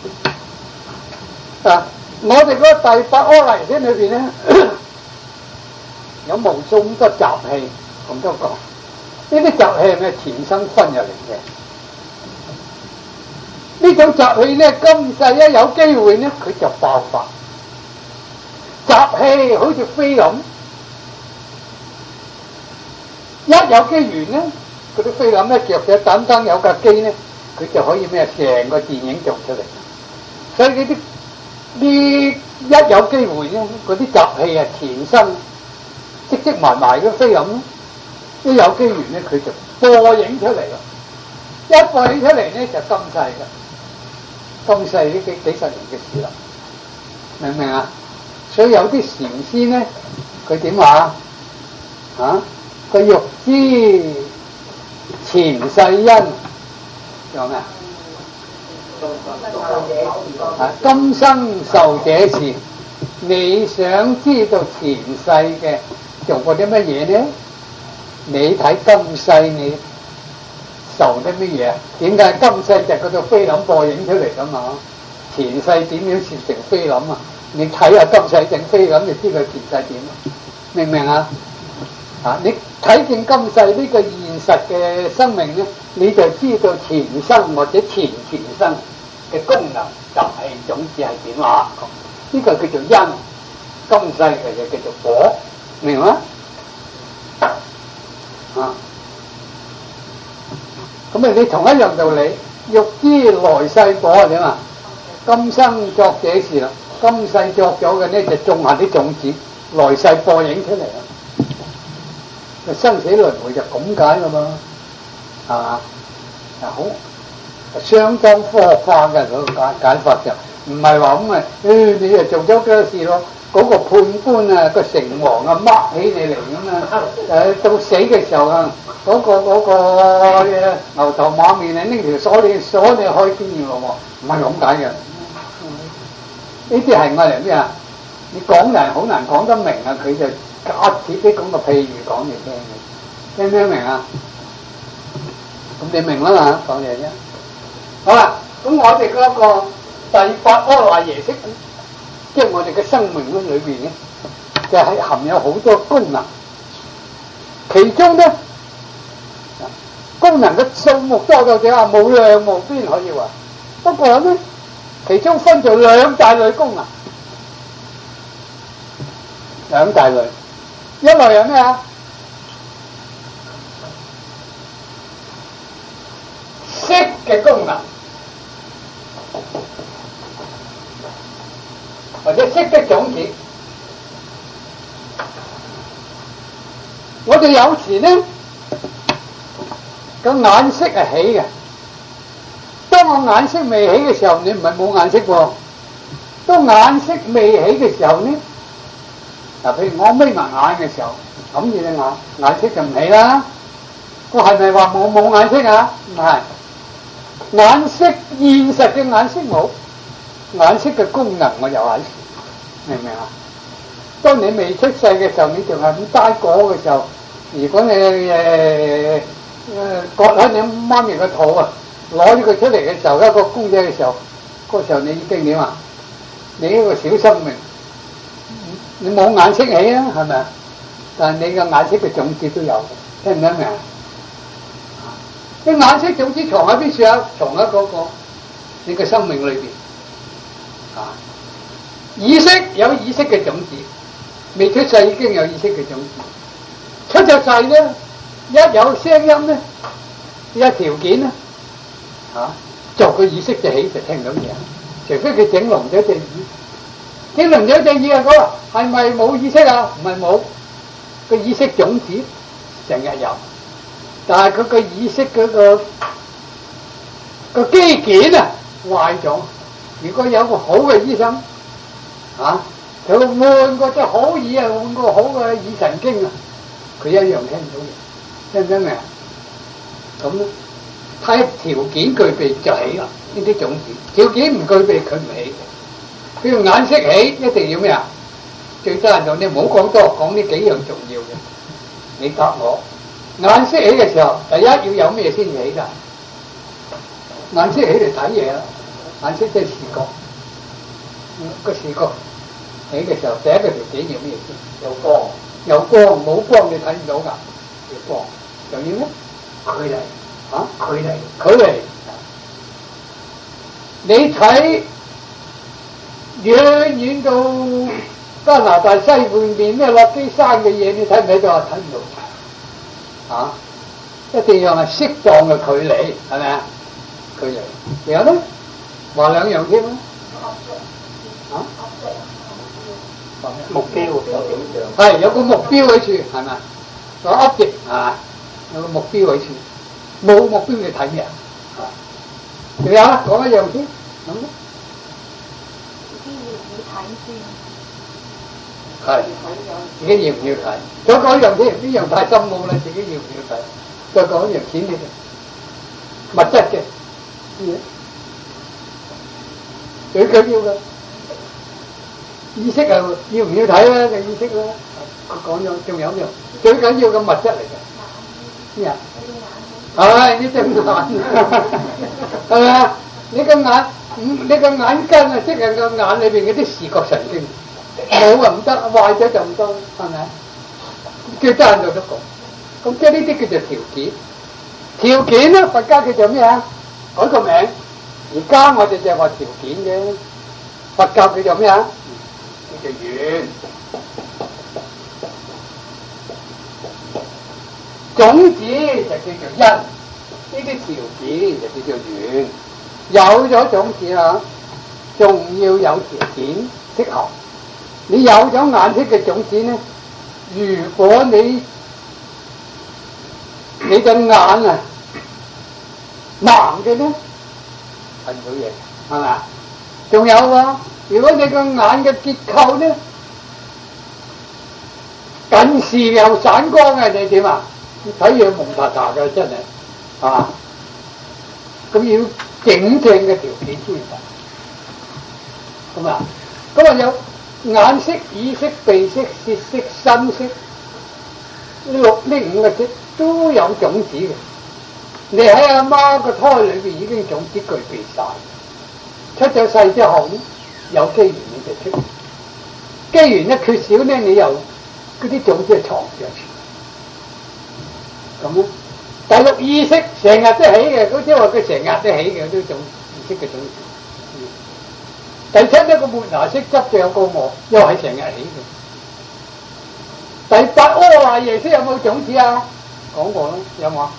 啊，我哋嗰個第八阿賴耶識裏邊咧。有無數咁多雜氣，咁多個，呢啲雜氣係咪前生分入嚟嘅？呢種雜氣咧，今世一有機會咧，佢就爆發。雜氣好似飛咁，一有機緣咧，嗰啲菲林咧着咗等燈有架機咧，佢就可以咩成個電影做出嚟。所以呢啲呢一有機會咧，嗰啲雜氣啊前生積積埋埋嘅菲林，一有機緣咧佢就播映出嚟咯。一播映出嚟咧就今世嘅，今世呢幾幾十年嘅事啦，明唔明啊？所以有啲禪師咧，佢點話啊？佢欲知前世因，有咩啊？今生受這事，你想知道前世嘅做過啲乜嘢咧？你睇今世你受啲乜嘢？點解今世就嗰套菲林播映出嚟噶嘛？前世點樣設成菲林啊？你睇下今世整菲林，就知佢前世點。 明唔明啊？啊，你睇見今世呢個現實嘅生命咧，你就知道前生或者前前生嘅功能就係種子係點啦。呢、這個叫做因，今世嘅嘢叫做果，明嗎？啊，咁啊，你同一樣道理，欲知來世果係點啊？今生作這事啦，今世作咗嘅呢就種下啲種子，來世播影出嚟啦。個生死輪迴就咁解噶嘛，係嘛？啊好，相當科學化嘅嗰個解解法就唔係話咁啊，誒你又做咗幾多事咯？嗰、那個判官啊，個城隍啊，掹起你嚟咁啊！誒到死嘅時候啊，嗰、那個嗰、那個牛頭馬面啊，拎條鎖你鎖你開天閻羅喎，唔係咁解嘅。呢啲係愛嚟咩啊？你講人好難講得明啊，佢就假設啲咁嘅譬喻講你聽嘅，聽唔聽明啊？咁你明啦嘛，講嘢啫。好啦，咁我哋嗰個第八阿賴耶識，即係我哋嘅生命裏邊咧，就係、是、含有好多功能，其中咧功能嘅數目多到點啊，無量無邊可以話。不過咧，其中分做兩大類功能，兩大類，一類係咩啊？識嘅功能，或者識的種子。我哋有時呢個眼識係起嘅，當我眼識未起嘅時候，你唔係冇眼識喎。當眼識未起嘅時候呢，嗱，譬如我眯埋眼嘅時候，揞住隻眼，眼識就唔起啦。我係咪話冇冇眼識啊？唔係。眼識現實嘅眼識冇，眼識嘅功能我有眼識，明唔明啊？當你未出世嘅時候，你仲係咁呆果嘅時候，如果你誒誒割開你媽咪個肚啊，攞呢個出嚟嘅時候，一個公仔嘅時候，嗰時候你已經點啊？你呢個小生命，你冇眼識起啊，係咪啊？但係你嘅眼識嘅種子都有，聽唔聽明啊？啲眼識種子藏喺邊處啊？藏喺嗰個你嘅生命裏邊啊！意識有意識嘅種子，未出世已經有意識嘅種子。出咗世咧，一有聲音咧，有條件咧，啊，就個意識就起就聽到嘢。除非佢整聾咗隻耳，整聾咗隻耳啊！嗰係咪冇意識啊？唔係冇，個意識種子成日有。但係佢個意識嗰、嗰個、嗰個機件啊壞咗。如果有個好嘅醫生，啊，佢換個隻好耳啊，換個好嘅耳神經啊，佢一樣聽到嘢，聽唔聽明啊？咁咧，睇條件具備就起啦，呢啲種子。條件唔具備佢唔起。佢用眼識起，一定要咩啊？最低限度你唔好講多，講呢幾樣重要嘅。你答我。眼識起嘅時候，第一要有咩先起㗎？眼識起嚟睇嘢啦，眼識即係視覺。嗯，個視覺起嘅時候，第一個條件要咩先？有光，有光，冇光你睇唔到㗎。要光，仲要咩？距離，啊，距離，距離。你睇遠遠到加拿大西半邊咩落基山嘅嘢，你睇唔睇到啊？睇唔到。啊！一定要係適當嘅距離，係咪啊？距離，然後咧話兩樣添啦。啊？目標有點像。係有個目標喺處，係咪？個 object 係有個目標喺處，冇目標你睇咩啊？仲有啦，講一樣先，咁咧。 自己要唔要睇先？ 係，自己要唔要睇？再講一樣先，呢樣太深奧啦，自己要唔要睇？再講一樣淺啲嘅，物質嘅啲嘢，最緊要嘅意識啊，要唔要睇咧？就意識啦。佢講咗，仲有一樣最緊要嘅物質嚟嘅咩啊？係呢隻眼，係咪啊？你個眼，你個眼根啊，即係個眼裏邊嗰啲視覺神經。冇啊唔得，壞咗就唔得，係咪？ 最低限度都講。咁即係呢啲叫做條件。條件咧，佛家叫做咩啊？改個名。而家我哋就係話條件啫。佛教叫做咩啊？叫做緣。種子就叫做因，呢啲條件就叫做緣。有咗種子啦，仲要有條件適合。你有咗顏色嘅種子咧，如果你你隻眼啊盲嘅咧，睇唔到嘢，係咪啊？仲有喎，如果你個眼嘅結構咧近視又散光嘅，你點啊？睇嘢蒙查查嘅真係，係嘛？咁要整正嘅條件先得。咁啊，咁啊有眼色、耳色、鼻色、舌色、身色，呢六呢五個色都有種子嘅。你喺阿媽個胎裏邊已經種子具備晒，出咗世之後咧，有機緣你就出，機緣一缺少咧，你又嗰啲種子係藏住。咁咧，第六意識成日都起嘅，咁即係話佢成日都起嘅，都種意識嘅種子。第七呢個末那識執著有個我，又係成日起嘅。第八阿賴耶識有冇種子啊？講過啦，有冇啊？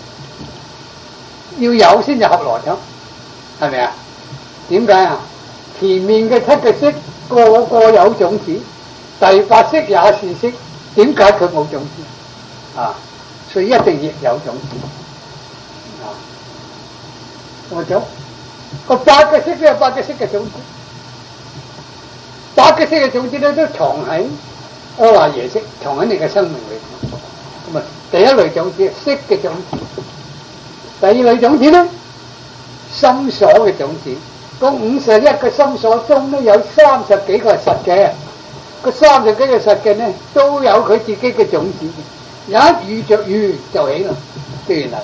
要有先至合來咗，係咪啊？點解啊？前面嘅七個識個個有種子，第八識也是識，點解佢冇種子啊？所以一定要有種子啊！我講個八個識都有八個識嘅種子，八個識嘅種子咧都藏喺阿賴耶識，藏喺你嘅生命裏邊。咁啊，第一類種子識嘅種子，第二類種子咧心所嘅種子。嗰五十一個心所中咧有三十幾個係實嘅，個三十幾個實嘅咧都有佢自己嘅種子嘅。一遇着遇就起啦，既然係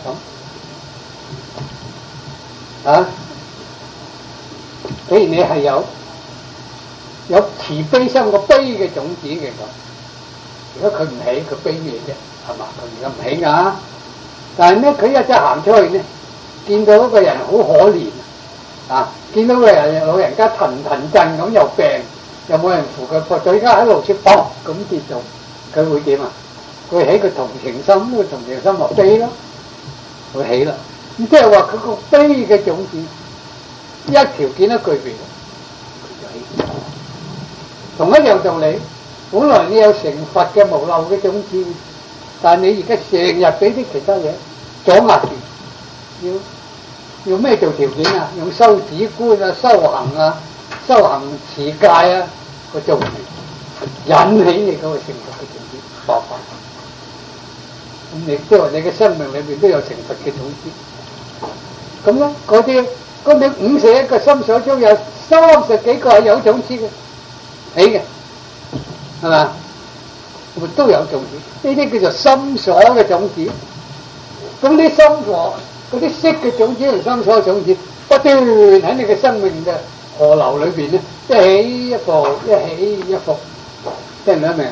咁啊，既然你係有有慈悲心個悲嘅種子嘅咁，如果佢唔起，佢悲咩啫？係嘛？佢而家唔起㗎，但係咧佢一隻行出去咧，見到嗰個人好可憐啊，見到個人老人家騰騰震咁又病，又冇人扶佢，佢而家喺路處砰咁跌咗，佢會點啊？佢起個同情心，個同情心咪悲咯，佢起啦。咁即係話佢個悲嘅種子，一條件都具備，佢就起。同一樣道理，本來你有成佛嘅無漏嘅種子，但係你而家成日俾啲其他嘢阻壓住，要要咩做條件啊？用修止觀啊、修行啊、修行持戒啊，個做引起你嗰個成佛嘅種子爆發。咁你即係話你嘅生命裏邊都有成佛嘅種子，咁咧嗰啲嗰啲五十一個心所中有三十幾個係有種子嘅起嘅，係嘛？咁都有種子，呢啲叫做心所嘅種子。咁啲心所嗰啲識嘅種子同心所嘅種子不斷喺你嘅生命嘅河流裏邊咧，一起一伏，一起一伏，聽唔聽得明啊？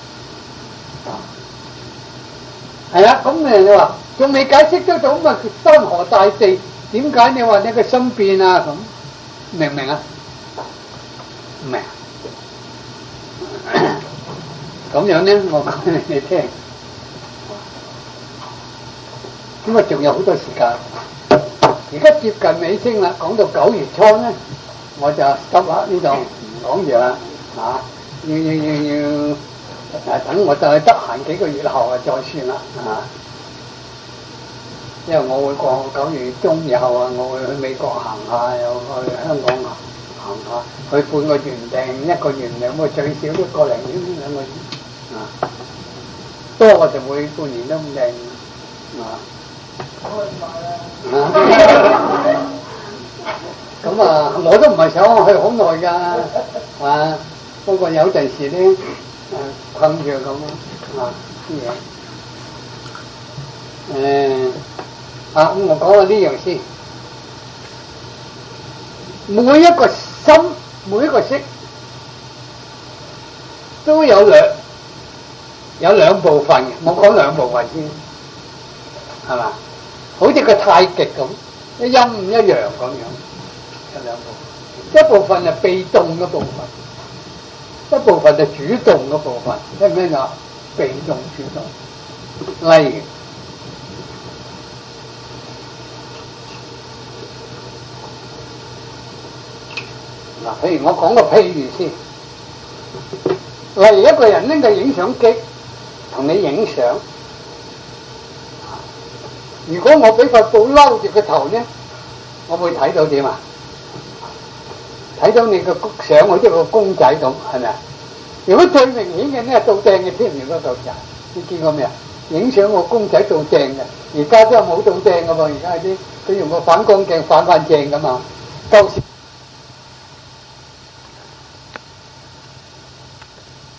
係啊，咁誒你話仲未解釋得到嘛？山河大地點解你話你個心變啊？咁明唔明啊？唔明。咁樣咧，我講俾你聽。咁啊，仲有好多時間。而家接近尾聲啦，講到九月初咧，我就執下呢度唔講住啦，啊，要要要要。誒，等我再得閒幾個月後啊，再算啦啊！因為我會過九月中以後啊，我會去美國行下，又去香港行下，去半個月定一個月兩個，最少一個零月兩個月啊！多我就會半年都唔定啊！咁啊，我都唔係想去好耐㗎啊！不過有陣時咧。誒困住咁啊啲嘢，誒啊咁我講下呢樣先。每一個心，每一個識都有兩有兩部分嘅，我講兩部分先，係嘛？好似個太極咁，一陰一陽咁樣，有兩部分，一部分係被動嘅部分，一部分係主動嘅部分，聽唔聽啊？被動主動，例如嗱，譬如我講個譬如先，例如一個人拎個影相機同你影相，如果我俾塊布摟住個頭咧，我會睇到點啊？睇到你個相好似個公仔咁，係咪啊？如果最明顯嘅咧，倒掟嘅添，如果倒掟，你見過未啊？影相個公仔倒掟嘅，而家都係冇倒掟噶噃，而家係啲佢用個反光鏡反翻正噶嘛，舊時。